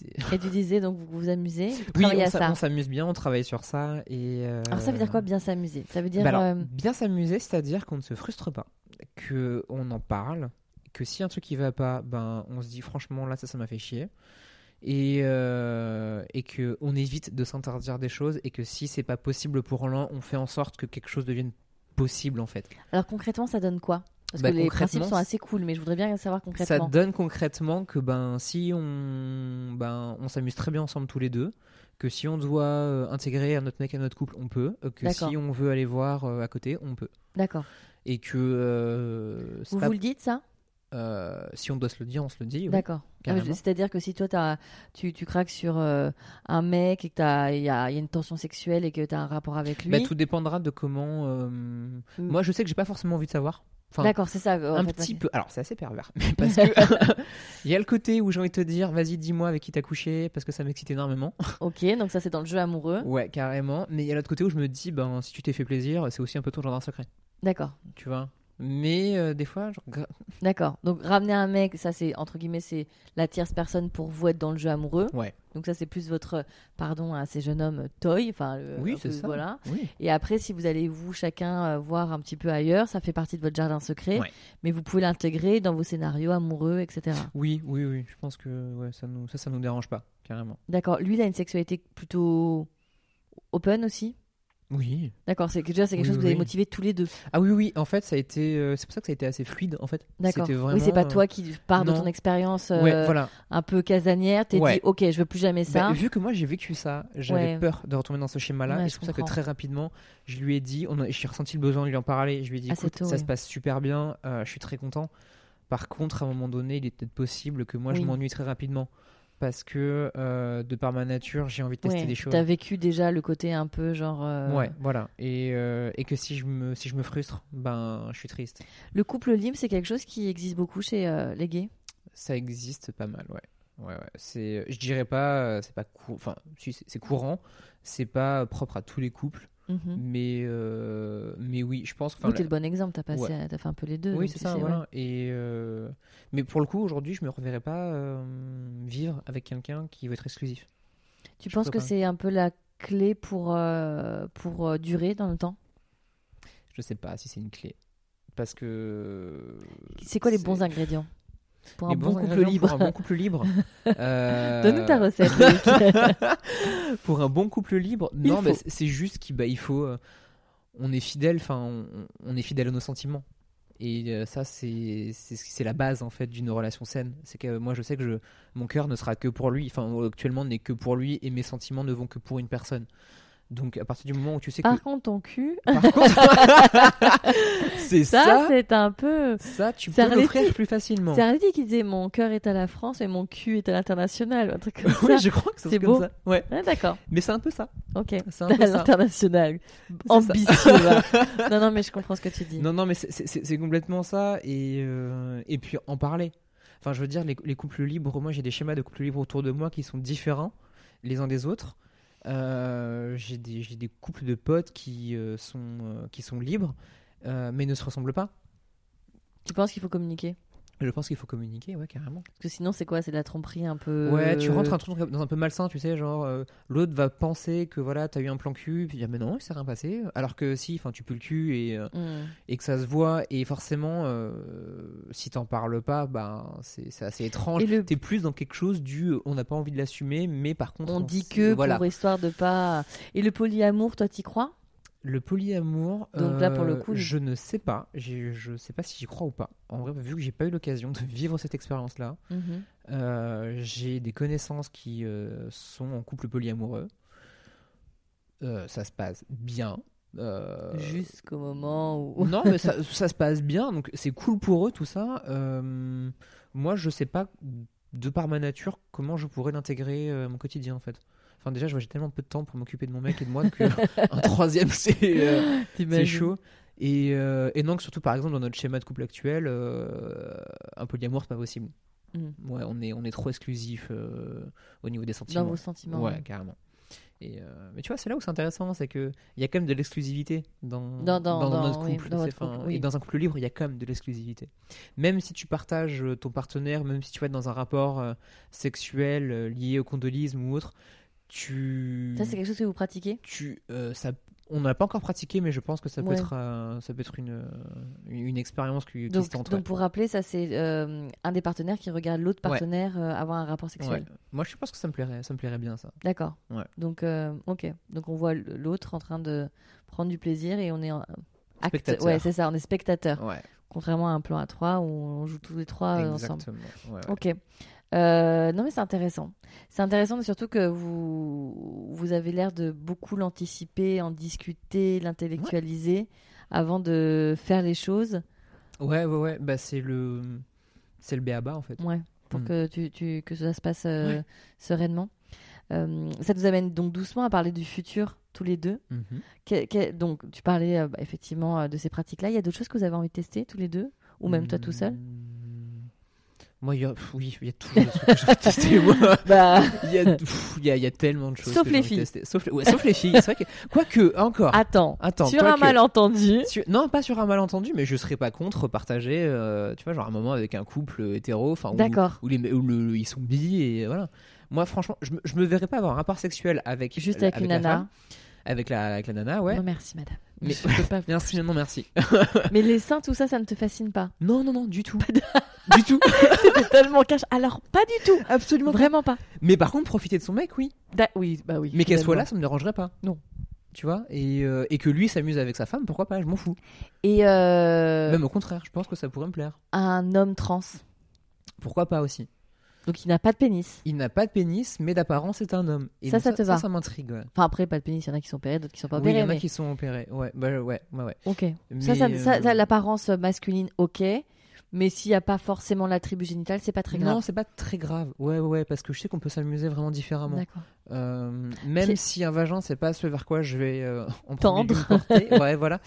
disais. Et tu disais, donc vous vous amusez, vous Oui, travaillez à ça. on s'amuse bien, on travaille sur ça. Alors ça veut dire quoi, bien s'amuser? Ça veut dire... bien s'amuser, c'est-à-dire qu'on ne se frustre pas, qu'on en parle, que si un truc qui va pas, on se dit franchement là ça m'a fait chier. Et qu'on évite de s'interdire des choses et que si c'est pas possible pour l'un, on fait en sorte que quelque chose devienne possible en fait. Alors concrètement, ça donne quoi? Parce que les principes sont assez cool, mais je voudrais bien savoir concrètement. Ça donne concrètement que si on s'amuse très bien ensemble tous les deux, que si on doit intégrer un autre mec à notre couple, on peut, que si on veut aller voir à côté, on peut. D'accord. Et que vous le dites ça? Si on doit se le dire, on se le dit. Oui, d'accord. C'est-à-dire que si toi tu craques sur un mec et que il y a une tension sexuelle et que tu as un rapport avec lui. Tout dépendra de comment. Moi, je sais que j'ai pas forcément envie de savoir. Enfin, d'accord, c'est ça. Un petit peu. Alors, c'est assez pervers. Mais parce que il y a le côté où j'ai envie de te dire, vas-y, dis-moi avec qui t'as couché, parce que ça m'excite énormément. Ok, donc ça, c'est dans le jeu amoureux. Ouais, carrément. Mais il y a l'autre côté où je me dis, si tu t'es fait plaisir, c'est aussi un peu ton jardin secret. D'accord. Tu vois. Mais des fois, d'accord. Donc ramener un mec, ça c'est entre guillemets c'est la tierce personne pour vous être dans le jeu amoureux. Ouais. Donc ça c'est plus votre pardon à ces jeunes hommes toy, enfin oui c'est ça. Voilà. Oui. Et après si vous allez vous chacun voir un petit peu ailleurs, ça fait partie de votre jardin secret. Ouais. Mais vous pouvez l'intégrer dans vos scénarios amoureux, etc. Oui. Je pense que ça nous dérange pas carrément. D'accord. Lui il a une sexualité plutôt open aussi. Oui. D'accord, c'est quelque chose que vous avez motivé tous les deux. Ah oui, en fait, ça a été, c'est pour ça que ça a été assez fluide, en fait. D'accord. C'était vraiment, oui, c'est pas toi qui pars de ton expérience voilà. un peu casanière, t'es dit, ok, je veux plus jamais ça. Vu que moi j'ai vécu ça, j'avais peur de retomber dans ce schéma-là, et c'est pour ça que très rapidement, je lui ai dit, j'ai ressenti le besoin de lui en parler, je lui ai dit, écoute, ça se passe super bien, je suis très content. Par contre, à un moment donné, il est peut-être possible que moi je m'ennuie très rapidement. Parce que de par ma nature, j'ai envie de tester des choses. Tu as vécu déjà le côté un peu genre. Ouais, voilà. Et que si je me frustre, je suis triste. Le couple libre, c'est quelque chose qui existe beaucoup chez les gays. Ça existe pas mal, ouais. Je dirais pas, c'est pas enfin, c'est courant. C'est pas propre à tous les couples. Mm-hmm. Mais oui, je pense que. Oui, t'es le bon exemple, t'as fait un peu les deux. Oui, c'est ça, voilà. Et mais pour le coup, aujourd'hui, je me reverrais pas vivre avec quelqu'un qui veut être exclusif. Tu penses que c'est un peu la clé pour durer dans le temps? Je sais pas si c'est une clé. Parce que. C'est quoi les bons ingrédients pour un bon couple libre? Pour un bon couple libre. Donne-nous ta recette. Pour un bon couple libre, c'est juste qu'il faut. On est fidèle, on est fidèle à nos sentiments. Et ça, c'est la base en fait d'une relation saine. C'est que moi, je sais que mon cœur ne sera que pour lui. Enfin, actuellement, n'est que pour lui, et mes sentiments ne vont que pour une personne. Donc à partir du moment où tu sais par contre ton cul c'est ça c'est un peu ça tu peux l'offrir plus facilement. C'est Arletty qui disait mon cœur est à la France et mon cul est à l'international, un truc comme ça. Oui, je crois que c'est beau. Comme ça. Ouais. Ah, d'accord. Mais c'est un peu ça. Ok. C'est un peu à l'international. Ambitieux. non mais je comprends ce que tu dis. Non mais c'est complètement ça, et puis en parler. Enfin je veux dire les couples libres, moi j'ai des schémas de couples libres autour de moi qui sont différents les uns des autres. J'ai des couples de potes qui sont libres, mais ne se ressemblent pas. Tu penses qu'il faut communiquer? Je pense qu'il faut communiquer, ouais, carrément. Parce que sinon, c'est quoi? C'est de la tromperie un peu. Ouais, tu rentres un truc dans un peu malsain, tu sais, genre l'autre va penser que voilà, t'as eu un plan cul, puis dire mais non, il s'est rien passé. Alors que si, tu pues le cul et que ça se voit, et forcément, si t'en parles pas, c'est assez étrange. T'es plus dans quelque chose on n'a pas envie de l'assumer, mais par contre. On dit que pour histoire de pas. Et le polyamour, toi, t'y crois? Le polyamour, donc là pour le coup, je ne sais pas. Je sais pas si j'y crois ou pas. En vrai, vu que j'ai pas eu l'occasion de vivre cette expérience-là, j'ai des connaissances qui sont en couple polyamoureux. Ça se passe bien. Jusqu'au moment où. Non, mais ça se passe bien, donc c'est cool pour eux tout ça. Moi, je sais pas de par ma nature comment je pourrais l'intégrer à mon quotidien en fait. Enfin, déjà, j'ai tellement peu de temps pour m'occuper de mon mec et de moi que un troisième, c'est chaud. Et non, surtout, par exemple, dans notre schéma de couple actuel, un polyamour, c'est pas possible. Ouais, on est trop exclusif au niveau des sentiments. Dans vos sentiments. Ouais, carrément. Mais tu vois, c'est là où c'est intéressant, c'est qu'il y a quand même de l'exclusivité dans notre couple. Et dans un couple libre, il y a quand même de l'exclusivité. Même si tu partages ton partenaire, même si tu vas être dans un rapport sexuel lié au condolisme ou autre, Ça, c'est quelque chose que vous pratiquez ? On n'a pas encore pratiqué, mais je pense que ça peut être une expérience qui se tente. Donc, pour rappeler, ça, c'est un des partenaires qui regarde l'autre partenaire avoir un rapport sexuel. Ouais. Moi, je pense que ça me plairait bien, ça. D'accord. Ouais. Donc, ok. Donc, on voit l'autre en train de prendre du plaisir et on est spectateur. Ouais, c'est ça, on est spectateur. Ouais. Contrairement à un plan à 3 où on joue tous les 3 ensemble. Exactement. Ouais. Ok. Non, mais c'est intéressant. C'est intéressant, surtout que vous avez l'air de beaucoup l'anticiper, en discuter, l'intellectualiser avant de faire les choses. Ouais. Bah, c'est le b.a.-ba, en fait. Ouais, pour que ça se passe sereinement. Ça nous amène donc doucement à parler du futur, tous les deux. Donc, tu parlais effectivement de ces pratiques-là. Il y a d'autres choses que vous avez envie de tester, tous les deux ? Ou même toi tout seul ? Moi, il y a toujours des trucs que je vais tester. Moi. Il y a tellement de choses. Sauf les filles. Sauf les filles. C'est vrai que, quoique, encore. Attends. Sur un malentendu. Non, pas sur un malentendu, mais je serais pas contre partager, tu vois, genre un moment avec un couple hétéro, enfin, où ils sont bi et voilà. Moi, franchement, je me verrais pas avoir un rapport sexuel avec une nana. Avec la nana, ouais. Non, merci, madame. Mais je peux pas. Merci, non, merci. Mais les seins, tout ça, ça ne te fascine pas ? Non, du tout. Du tout. C'était tellement cash. Alors, pas du tout. Absolument. Vraiment pas. Mais par contre, profiter de son mec, oui. Oui. Mais qu'elle soit là, ça me dérangerait pas. Non. Tu vois, et que lui s'amuse avec sa femme, pourquoi pas ? Je m'en fous. Et même au contraire, je pense que ça pourrait me plaire. Un homme trans. Pourquoi pas aussi. Donc il n'a pas de pénis. Il n'a pas de pénis, mais d'apparence c'est un homme. Et ça te va. Ça m'intrigue. Ouais. Enfin après pas de pénis, il y en a qui sont opérés, d'autres qui sont pas opérés. Oui, il y en a qui sont opérés. Ouais. Ok. Mais ça, l'apparence masculine, ok. Mais s'il n'y a pas forcément l'attribut génital, c'est pas très grave. Non, c'est pas très grave. Ouais, parce que je sais qu'on peut s'amuser vraiment différemment. D'accord. Même si un vagin, c'est pas ce vers quoi je vais en tendre. Ouais, voilà.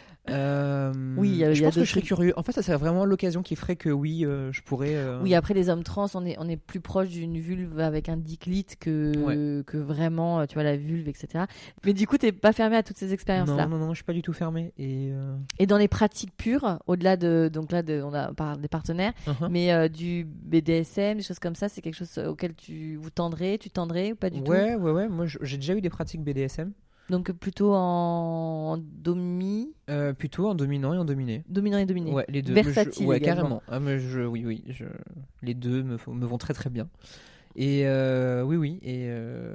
Oui, je pense que je serais curieux. En fait, ça serait vraiment l'occasion qui ferait que je pourrais. Oui, après les hommes trans, on est plus proche d'une vulve avec un diclite que vraiment, tu vois, la vulve, etc. Mais du coup, t'es pas fermé à toutes ces expériences-là. Non, je suis pas du tout fermé. Et dans les pratiques pures, au-delà donc là, on a des partenaires, mais du BDSM, des choses comme ça, c'est quelque chose auquel tu tendrais ou pas du tout ? Ouais. Moi, j'ai déjà eu des pratiques BDSM. Donc plutôt en domi plutôt en dominant et en dominé. Dominant et dominé. Ouais, les deux. Versatile ouais, également. carrément. Oui. Les deux me vont très très bien. Et oui. Et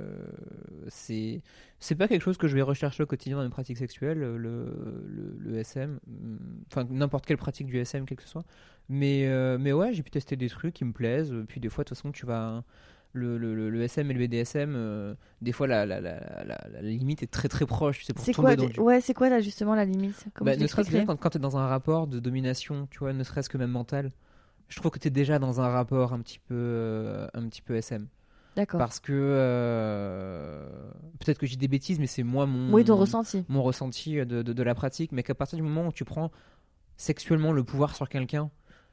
c'est pas quelque chose que je vais rechercher au quotidien dans mes pratiques sexuelles, le SM. Enfin, n'importe quelle pratique du SM, quel que ce soit. Mais ouais, j'ai pu tester des trucs qui me plaisent. Puis des fois, de toute façon, tu vas... Le SM et le BDSM, des fois la limite est très très proche. C'est pour tomber dans c'est quoi là justement la limite ? Ne serait-ce que quand tu es dans un rapport de domination, tu vois, ne serait-ce que même mental, je trouve que tu es déjà dans un rapport un petit peu SM. D'accord. Parce que peut-être que j'ai des bêtises, mais c'est moi ton ressenti. Mon ressenti de la pratique, mais qu'à partir du moment où tu prends sexuellement le pouvoir sur quelqu'un,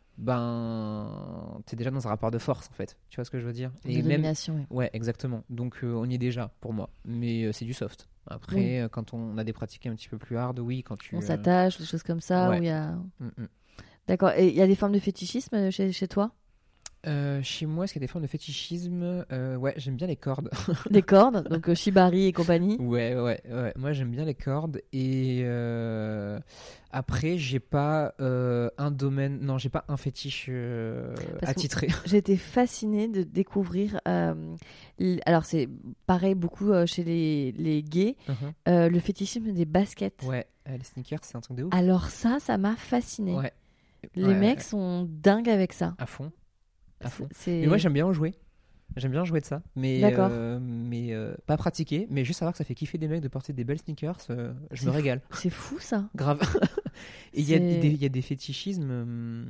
t'es déjà dans un rapport de force en fait, tu vois ce que je veux dire, et même domination, ouais exactement, donc on y est déjà pour moi, mais c'est du soft. Après quand on a des pratiques un petit peu plus hard, on s'attache, des choses comme ça, où il y a d'accord. Et il y a des formes de fétichisme chez toi? Chez moi, est-ce qu'il y a des formes de fétichisme? Ouais, j'aime bien les cordes. Des cordes, donc shibari et compagnie. Ouais. Moi, j'aime bien les cordes. Et après, j'ai pas un domaine. Non, j'ai pas un fétiche attitré. J'ai été fascinée de découvrir. Alors, c'est pareil beaucoup chez les gays. Le fétichisme des baskets. Ouais, les sneakers, c'est un truc de ouf. Alors, ça m'a fascinée. Ouais. Les mecs sont dingues avec ça. À fond. Mais moi j'aime bien en jouer. J'aime bien jouer de ça, mais pas pratiquer, mais juste savoir que ça fait kiffer des mecs de porter des belles sneakers, je me régale. C'est fou ça. Grave. Et il y a des fétichismes.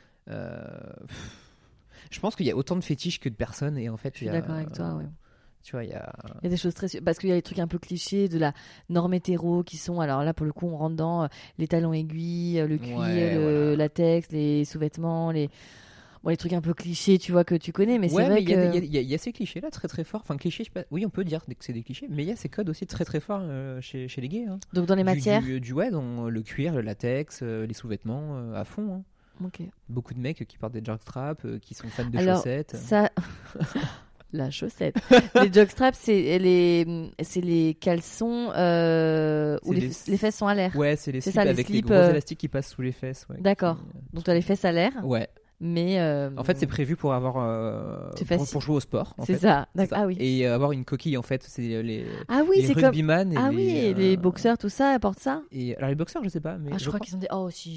Je pense qu'il y a autant de fétiches que de personnes, et en fait. Je suis d'accord avec toi, ouais. Tu vois, il y a des choses très... Parce qu'il y a des trucs un peu clichés de la norme hétéro qui sont... Alors là, pour le coup, on rentre dans les talons aiguilles, le cuir, le latex, les sous-vêtements, les... Bon, les trucs un peu clichés, tu vois, que tu connais, mais c'est vrai que... il y a ces clichés là très très forts. Enfin, clichés, oui, on peut dire que c'est des clichés, mais il y a ces codes aussi très très forts chez les gays. Hein. Donc dans les matières dans le cuir, le latex, les sous-vêtements à fond. Hein. Ok. Beaucoup de mecs qui portent des jockstraps, qui sont fans de Alors, chaussettes. Ça... La chaussette. Les jockstraps, c'est les caleçons où les fesses sont à l'air. Ouais, c'est les slips ça, avec les gros élastiques qui passent sous les fesses. Ouais, D'accord. Donc tu as les fesses à l'air. Ouais. Mais en fait, c'est prévu pour avoir pour jouer au sport. C'est ça. Ah oui. Et avoir une coquille en fait, c'est les c'est rugbyman comme et les boxeurs, tout ça, portent ça. Et alors les boxeurs, je sais pas, mais je crois qu'ils ont des si.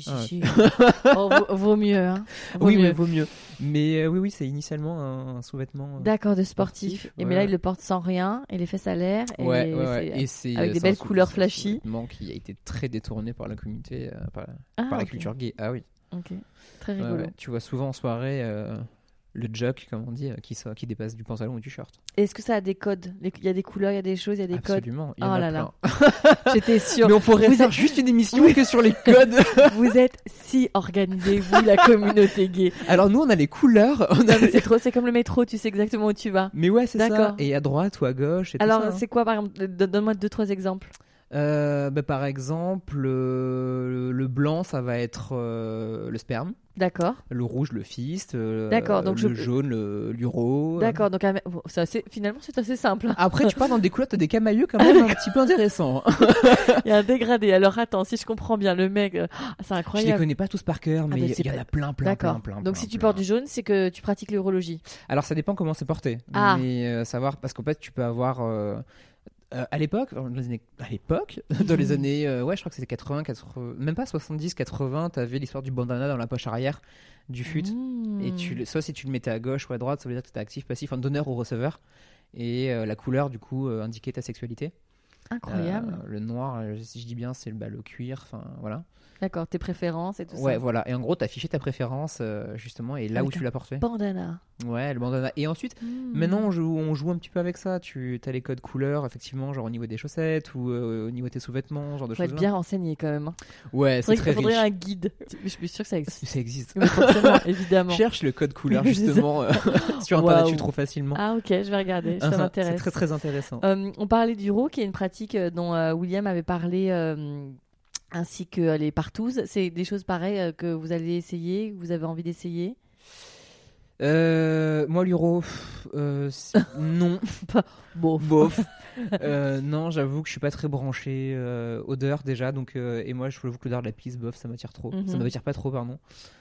Vaut mieux hein. Vaut mieux. Mais oui, c'est initialement un sous-vêtement. D'accord, de sportif. Et mais là, ils le portent sans rien et les fesses à l'air. Et c'est avec des belles couleurs flashy. Un sous-vêtement qui a été très détourné par la communauté, par la culture gay. Ah oui. Ok, très rigolo. Tu vois souvent en soirée le jock, comme on dit, qui dépasse du pantalon ou du shirt. Est-ce que ça a des codes ? Il y a des couleurs, il y a des choses, il y a des codes. Absolument, il y en a plein. J'étais sûre. Mais on pourrait faire juste une émission que sur les codes. Vous êtes si organisés, vous, la communauté gay. Alors nous, on a les couleurs. C'est comme le métro, tu sais exactement où tu vas. Mais ouais, c'est ça. Et à droite ou à gauche. Et alors, tout ça, c'est quoi, par exemple ? Donne-moi 2-3 exemples. Par exemple, le blanc, ça va être le sperme. D'accord. Le rouge, le fist. D'accord. Donc le jaune, l'uro. D'accord. Donc finalement, c'est assez simple. Après, tu pars dans des couleurs, t'as des camailleux quand même un petit peu intéressants. Il y a un dégradé. Alors attends, si je comprends bien, le mec, c'est incroyable. Je les connais pas tous par cœur, mais il y en a plein. D'accord. Donc si tu portes du jaune, c'est que tu pratiques l'urologie. Alors ça dépend comment c'est porté. Mais savoir, parce qu'en fait, tu peux avoir. À l'époque, dans les années, je crois que c'était 80, même pas 70, 80, t'avais l'histoire du bandana dans la poche arrière du fut. Et soit si tu le mettais à gauche ou à droite, ça veut dire que t'étais actif, passif, un donneur ou receveur. Et la couleur, du coup, indiquait ta sexualité. Incroyable. Le noir, si je dis bien, c'est le cuir, enfin voilà. D'accord, tes préférences et tout ça. Ouais, voilà. Et en gros, t'as affiché ta préférence, justement, et là où tu l'as porté. Bandana. Ouais, le bandana. Et ensuite, maintenant, on joue un petit peu avec ça. Tu as les codes couleurs, effectivement, genre au niveau des chaussettes ou au niveau de tes sous-vêtements, genre de choses. Faut être bien renseigné quand même. Ouais, c'est très riche. Il faudrait un guide. Je suis sûre que ça existe. Ça existe. Oui, forcément, évidemment. Cherche le code couleur, justement, sur Internet, tu trouves facilement. Ah, ok, je vais regarder. Ça m'intéresse. C'est très, très intéressant. On parlait du ro, qui est une pratique dont William avait parlé. Ainsi que les partouzes, c'est des choses pareilles que vous allez essayer, que vous avez envie d'essayer. Moi, l'uro, non. Bof. Non, j'avoue que je suis pas très branché odeur déjà, donc et moi, je trouve que l'odeur de la pisse, bof, ça m'attire trop. Ça m'attire pas trop, pardon.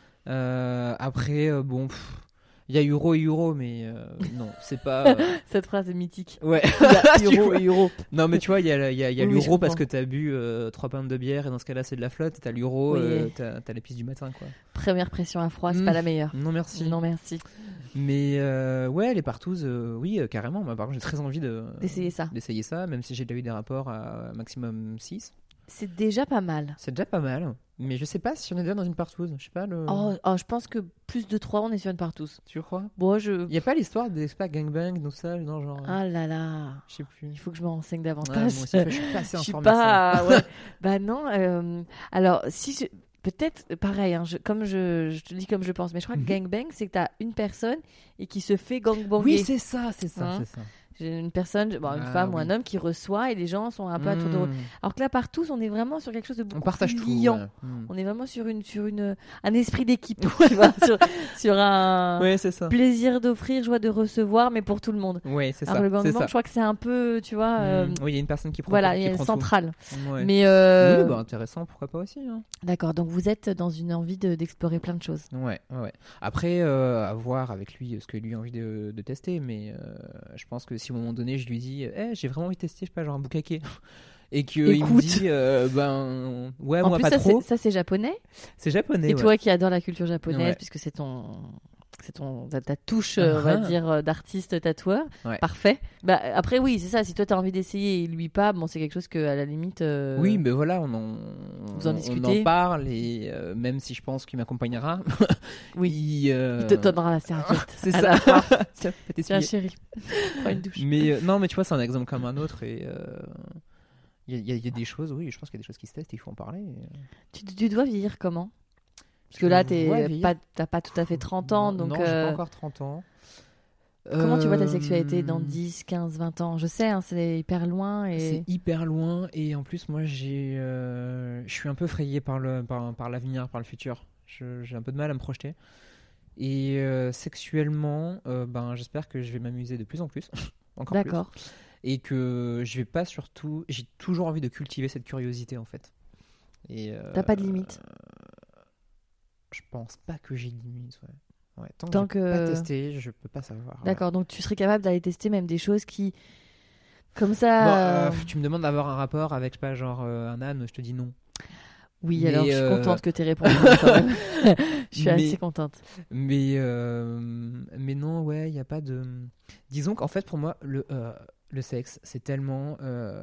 Après, bon. Il y a euro, mais non, c'est pas. Cette phrase est mythique. Ouais. Il y a euro. Non, mais tu vois, il y a l'euro parce que t'as bu 3 pintes de bière et dans ce cas-là, c'est de la flotte. T'as l'euro, t'as la piste du matin, quoi. Première pression à froid, c'est pas la meilleure. Non, merci. Mais ouais, les partouzes, oui, carrément. Moi, par contre, j'ai très envie d'essayer ça, même si j'ai déjà eu des rapports à maximum 6. C'est déjà pas mal. Mais je sais pas si on est déjà dans une partouze. Je sais pas je pense que plus de 3, on est sur une partouze. Tu crois ? Bon, y a pas l'histoire des gangbang, tout ça, non, genre. Ah là là. Je sais plus. Il faut que je me renseigne davantage. Moi aussi, je suis pas assez informée. Bah non. Alors si peut-être pareil, hein, comme je te dis comme je pense, mais je crois que gangbang, c'est que t'as une personne et qui se fait gangbanger. Oui, c'est ça. J'ai une personne, une femme ou un homme qui reçoit et les gens sont un peu à tour de rôle. Alors que là, partout, on est vraiment sur quelque chose de beaucoup plus liant. Ouais. On est vraiment sur un esprit d'équipe, tu vois, sur un plaisir d'offrir, joie de recevoir, mais pour tout le monde. Oui, c'est alors, ça. Le gangbang, je crois que c'est un peu, tu vois. Oui, il y a une personne qui prend. Voilà, il y a une centrale. Ouais. Mais oui, intéressant, pourquoi pas aussi. Hein. D'accord, donc vous êtes dans une envie d'explorer plein de choses. Ouais. Après, à voir avec lui ce que lui a envie de tester, mais je pense que si à un moment donné je lui dis j'ai vraiment envie de tester, je sais pas, genre un boucaquet et qu'il me dit ouais, en moi plus, pas trop. Ça c'est japonais. C'est japonais. Et toi qui adore la culture japonaise, puisque c'est ta touche, on va dire, d'artiste tatoueur. Ouais. Parfait. Bah, après, oui, c'est ça. Si toi, t'as envie d'essayer et lui pas, bon, c'est quelque chose que, à la limite. Oui, mais voilà, vous en discutez. On en parle et même si je pense qu'il m'accompagnera. Oui. Il te donnera la serviette. C'est ça. Tiens, chérie. Prends une douche. Mais non, mais tu vois, c'est un exemple comme un autre et. Il y a des choses, oui, je pense qu'il y a des choses qui se testent, il faut en parler. Tu dois vieillir comment ? Parce que là, t'as pas tout à fait 30 ans. Non, donc, j'ai pas encore 30 ans. Comment tu vois ta sexualité dans 10, 15, 20 ans? Je sais, hein, c'est hyper loin. C'est hyper loin. Et en plus, moi, je suis un peu frayé par l'avenir, par le futur. J'ai un peu de mal à me projeter. Et sexuellement, j'espère que je vais m'amuser de plus en plus. Encore D'accord. plus. Et que je vais pas surtout... J'ai toujours envie de cultiver cette curiosité, en fait. T'as pas de limite? Je pense pas que j'ai de limite, ouais. Tant que j'ai pas testé, je peux pas savoir. D'accord, donc tu serais capable d'aller tester même des choses qui... Comme ça... Tu me demandes d'avoir un rapport avec, je sais pas, genre un âne, je te dis non. Oui, mais alors je suis contente que tu aies répondu quand même. Je suis assez contente. Mais non, ouais, il n'y a pas de... Disons qu'en fait, pour moi, le sexe, c'est tellement...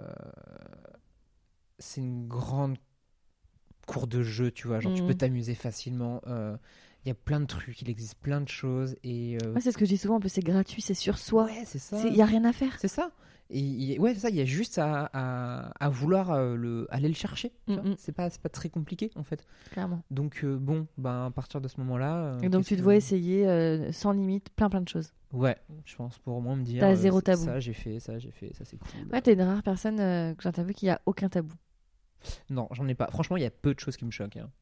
c'est une grande cour de jeu, tu vois. Genre, tu peux t'amuser facilement. Il y a plein de trucs, il existe plein de choses. Et, c'est ce que je dis souvent, un peu, c'est gratuit, c'est sur soi. Ouais, c'est ça. Il n'y a rien à faire. C'est ça. Et ouais, c'est ça, il y a juste à vouloir aller le chercher. C'est pas très compliqué, en fait. Clairement. Donc, à partir de ce moment-là... et donc, tu te vois essayer sans limite plein de choses. Ouais, je pense, pour au moins me dire... T'as zéro tabou. Ça, j'ai fait, ça c'est cool. Ouais, t'es une rare personne que j'interviewe qui a aucun tabou. Non, j'en ai pas. Franchement, il y a peu de choses qui me choquent. Hein.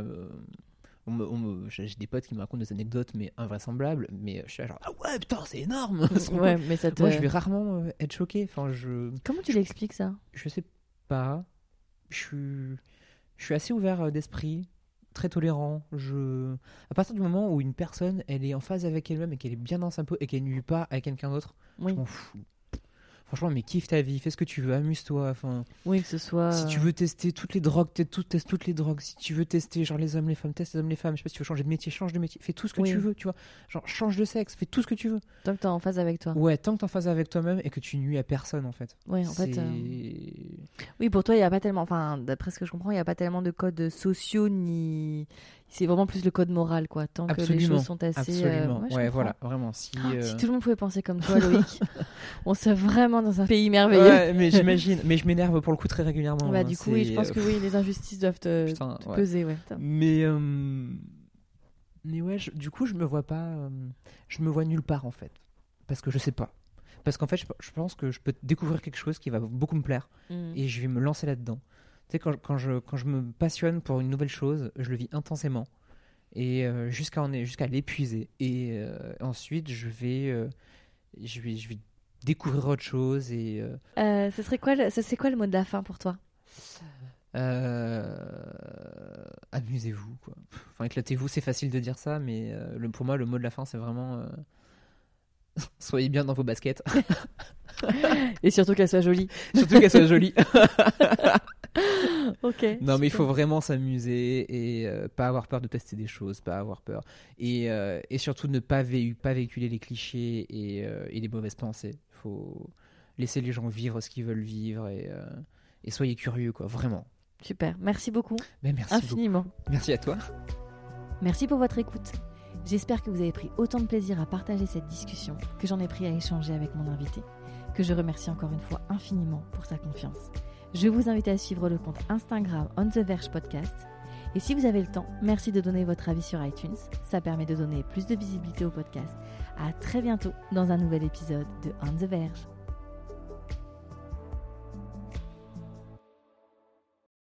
J'ai des potes qui me racontent des anecdotes mais invraisemblables, mais je suis là genre ah ouais putain c'est énorme. Ouais, mais ça te... Moi je vais rarement être choqué. Comment tu l'expliques ça? Je sais pas. Je suis assez ouvert d'esprit, très tolérant. À partir du moment où une personne elle est en phase avec elle-même et qu'elle est bien dans sa peau et qu'elle nuit pas à quelqu'un d'autre, je m'en fous. Franchement, mais kiffe ta vie, fais ce que tu veux, amuse-toi. Enfin, oui, que ce soit. Si tu veux tester toutes les drogues, teste toutes les drogues. Si tu veux tester genre les hommes, les femmes, teste les hommes, les femmes. Je sais pas si tu veux changer de métier, change de métier. Fais tout ce que tu veux, tu vois. Genre change de sexe, fais tout ce que tu veux. Tant que t'es en phase avec toi. Ouais, tant que t'es en phase avec toi-même et que tu nuis à personne en fait. Ouais, en fait. Oui, pour toi, il y a pas tellement. Enfin, d'après ce que je comprends, il y a pas tellement de codes sociaux ni. C'est vraiment plus le code moral, quoi. Tant que les choses sont assez. Absolument. Ouais, voilà, vraiment. Si tout le monde pouvait penser comme toi, Loïc, on serait vraiment dans un pays merveilleux. Ouais, mais j'imagine. Mais je m'énerve pour le coup très régulièrement. Bah, du coup, oui, je pense que oui, les injustices doivent te peser, ouais. Mais ouais, du coup, je me vois pas. Je me vois nulle part en fait, parce que je sais pas. Parce qu'en fait, je pense que je peux découvrir quelque chose qui va beaucoup me plaire et je vais me lancer là-dedans. Tu sais, quand je me passionne pour une nouvelle chose, je le vis intensément et jusqu'à l'épuiser. Et ensuite, je vais découvrir autre chose. Et c'est quoi le mot de la fin pour toi? Amusez-vous, quoi. Enfin, éclatez-vous, c'est facile de dire ça, mais pour moi, le mot de la fin, c'est vraiment soyez bien dans vos baskets. Et surtout qu'elle soit jolie. Surtout qu'elle soit jolie. Ok. Non, mais il faut vraiment s'amuser et pas avoir peur de tester des choses, pas avoir peur. Et surtout ne pas véhiculer les clichés et les mauvaises pensées. Il faut laisser les gens vivre ce qu'ils veulent vivre et soyez curieux, quoi, vraiment. Super, merci beaucoup. Mais merci infiniment. Beaucoup. Merci à toi. Merci pour votre écoute. J'espère que vous avez pris autant de plaisir à partager cette discussion que j'en ai pris à échanger avec mon invité, que je remercie encore une fois infiniment pour sa confiance. Je vous invite à suivre le compte Instagram On The Verge Podcast. Et si vous avez le temps, merci de donner votre avis sur iTunes. Ça permet de donner plus de visibilité au podcast. À très bientôt dans un nouvel épisode de On The Verge.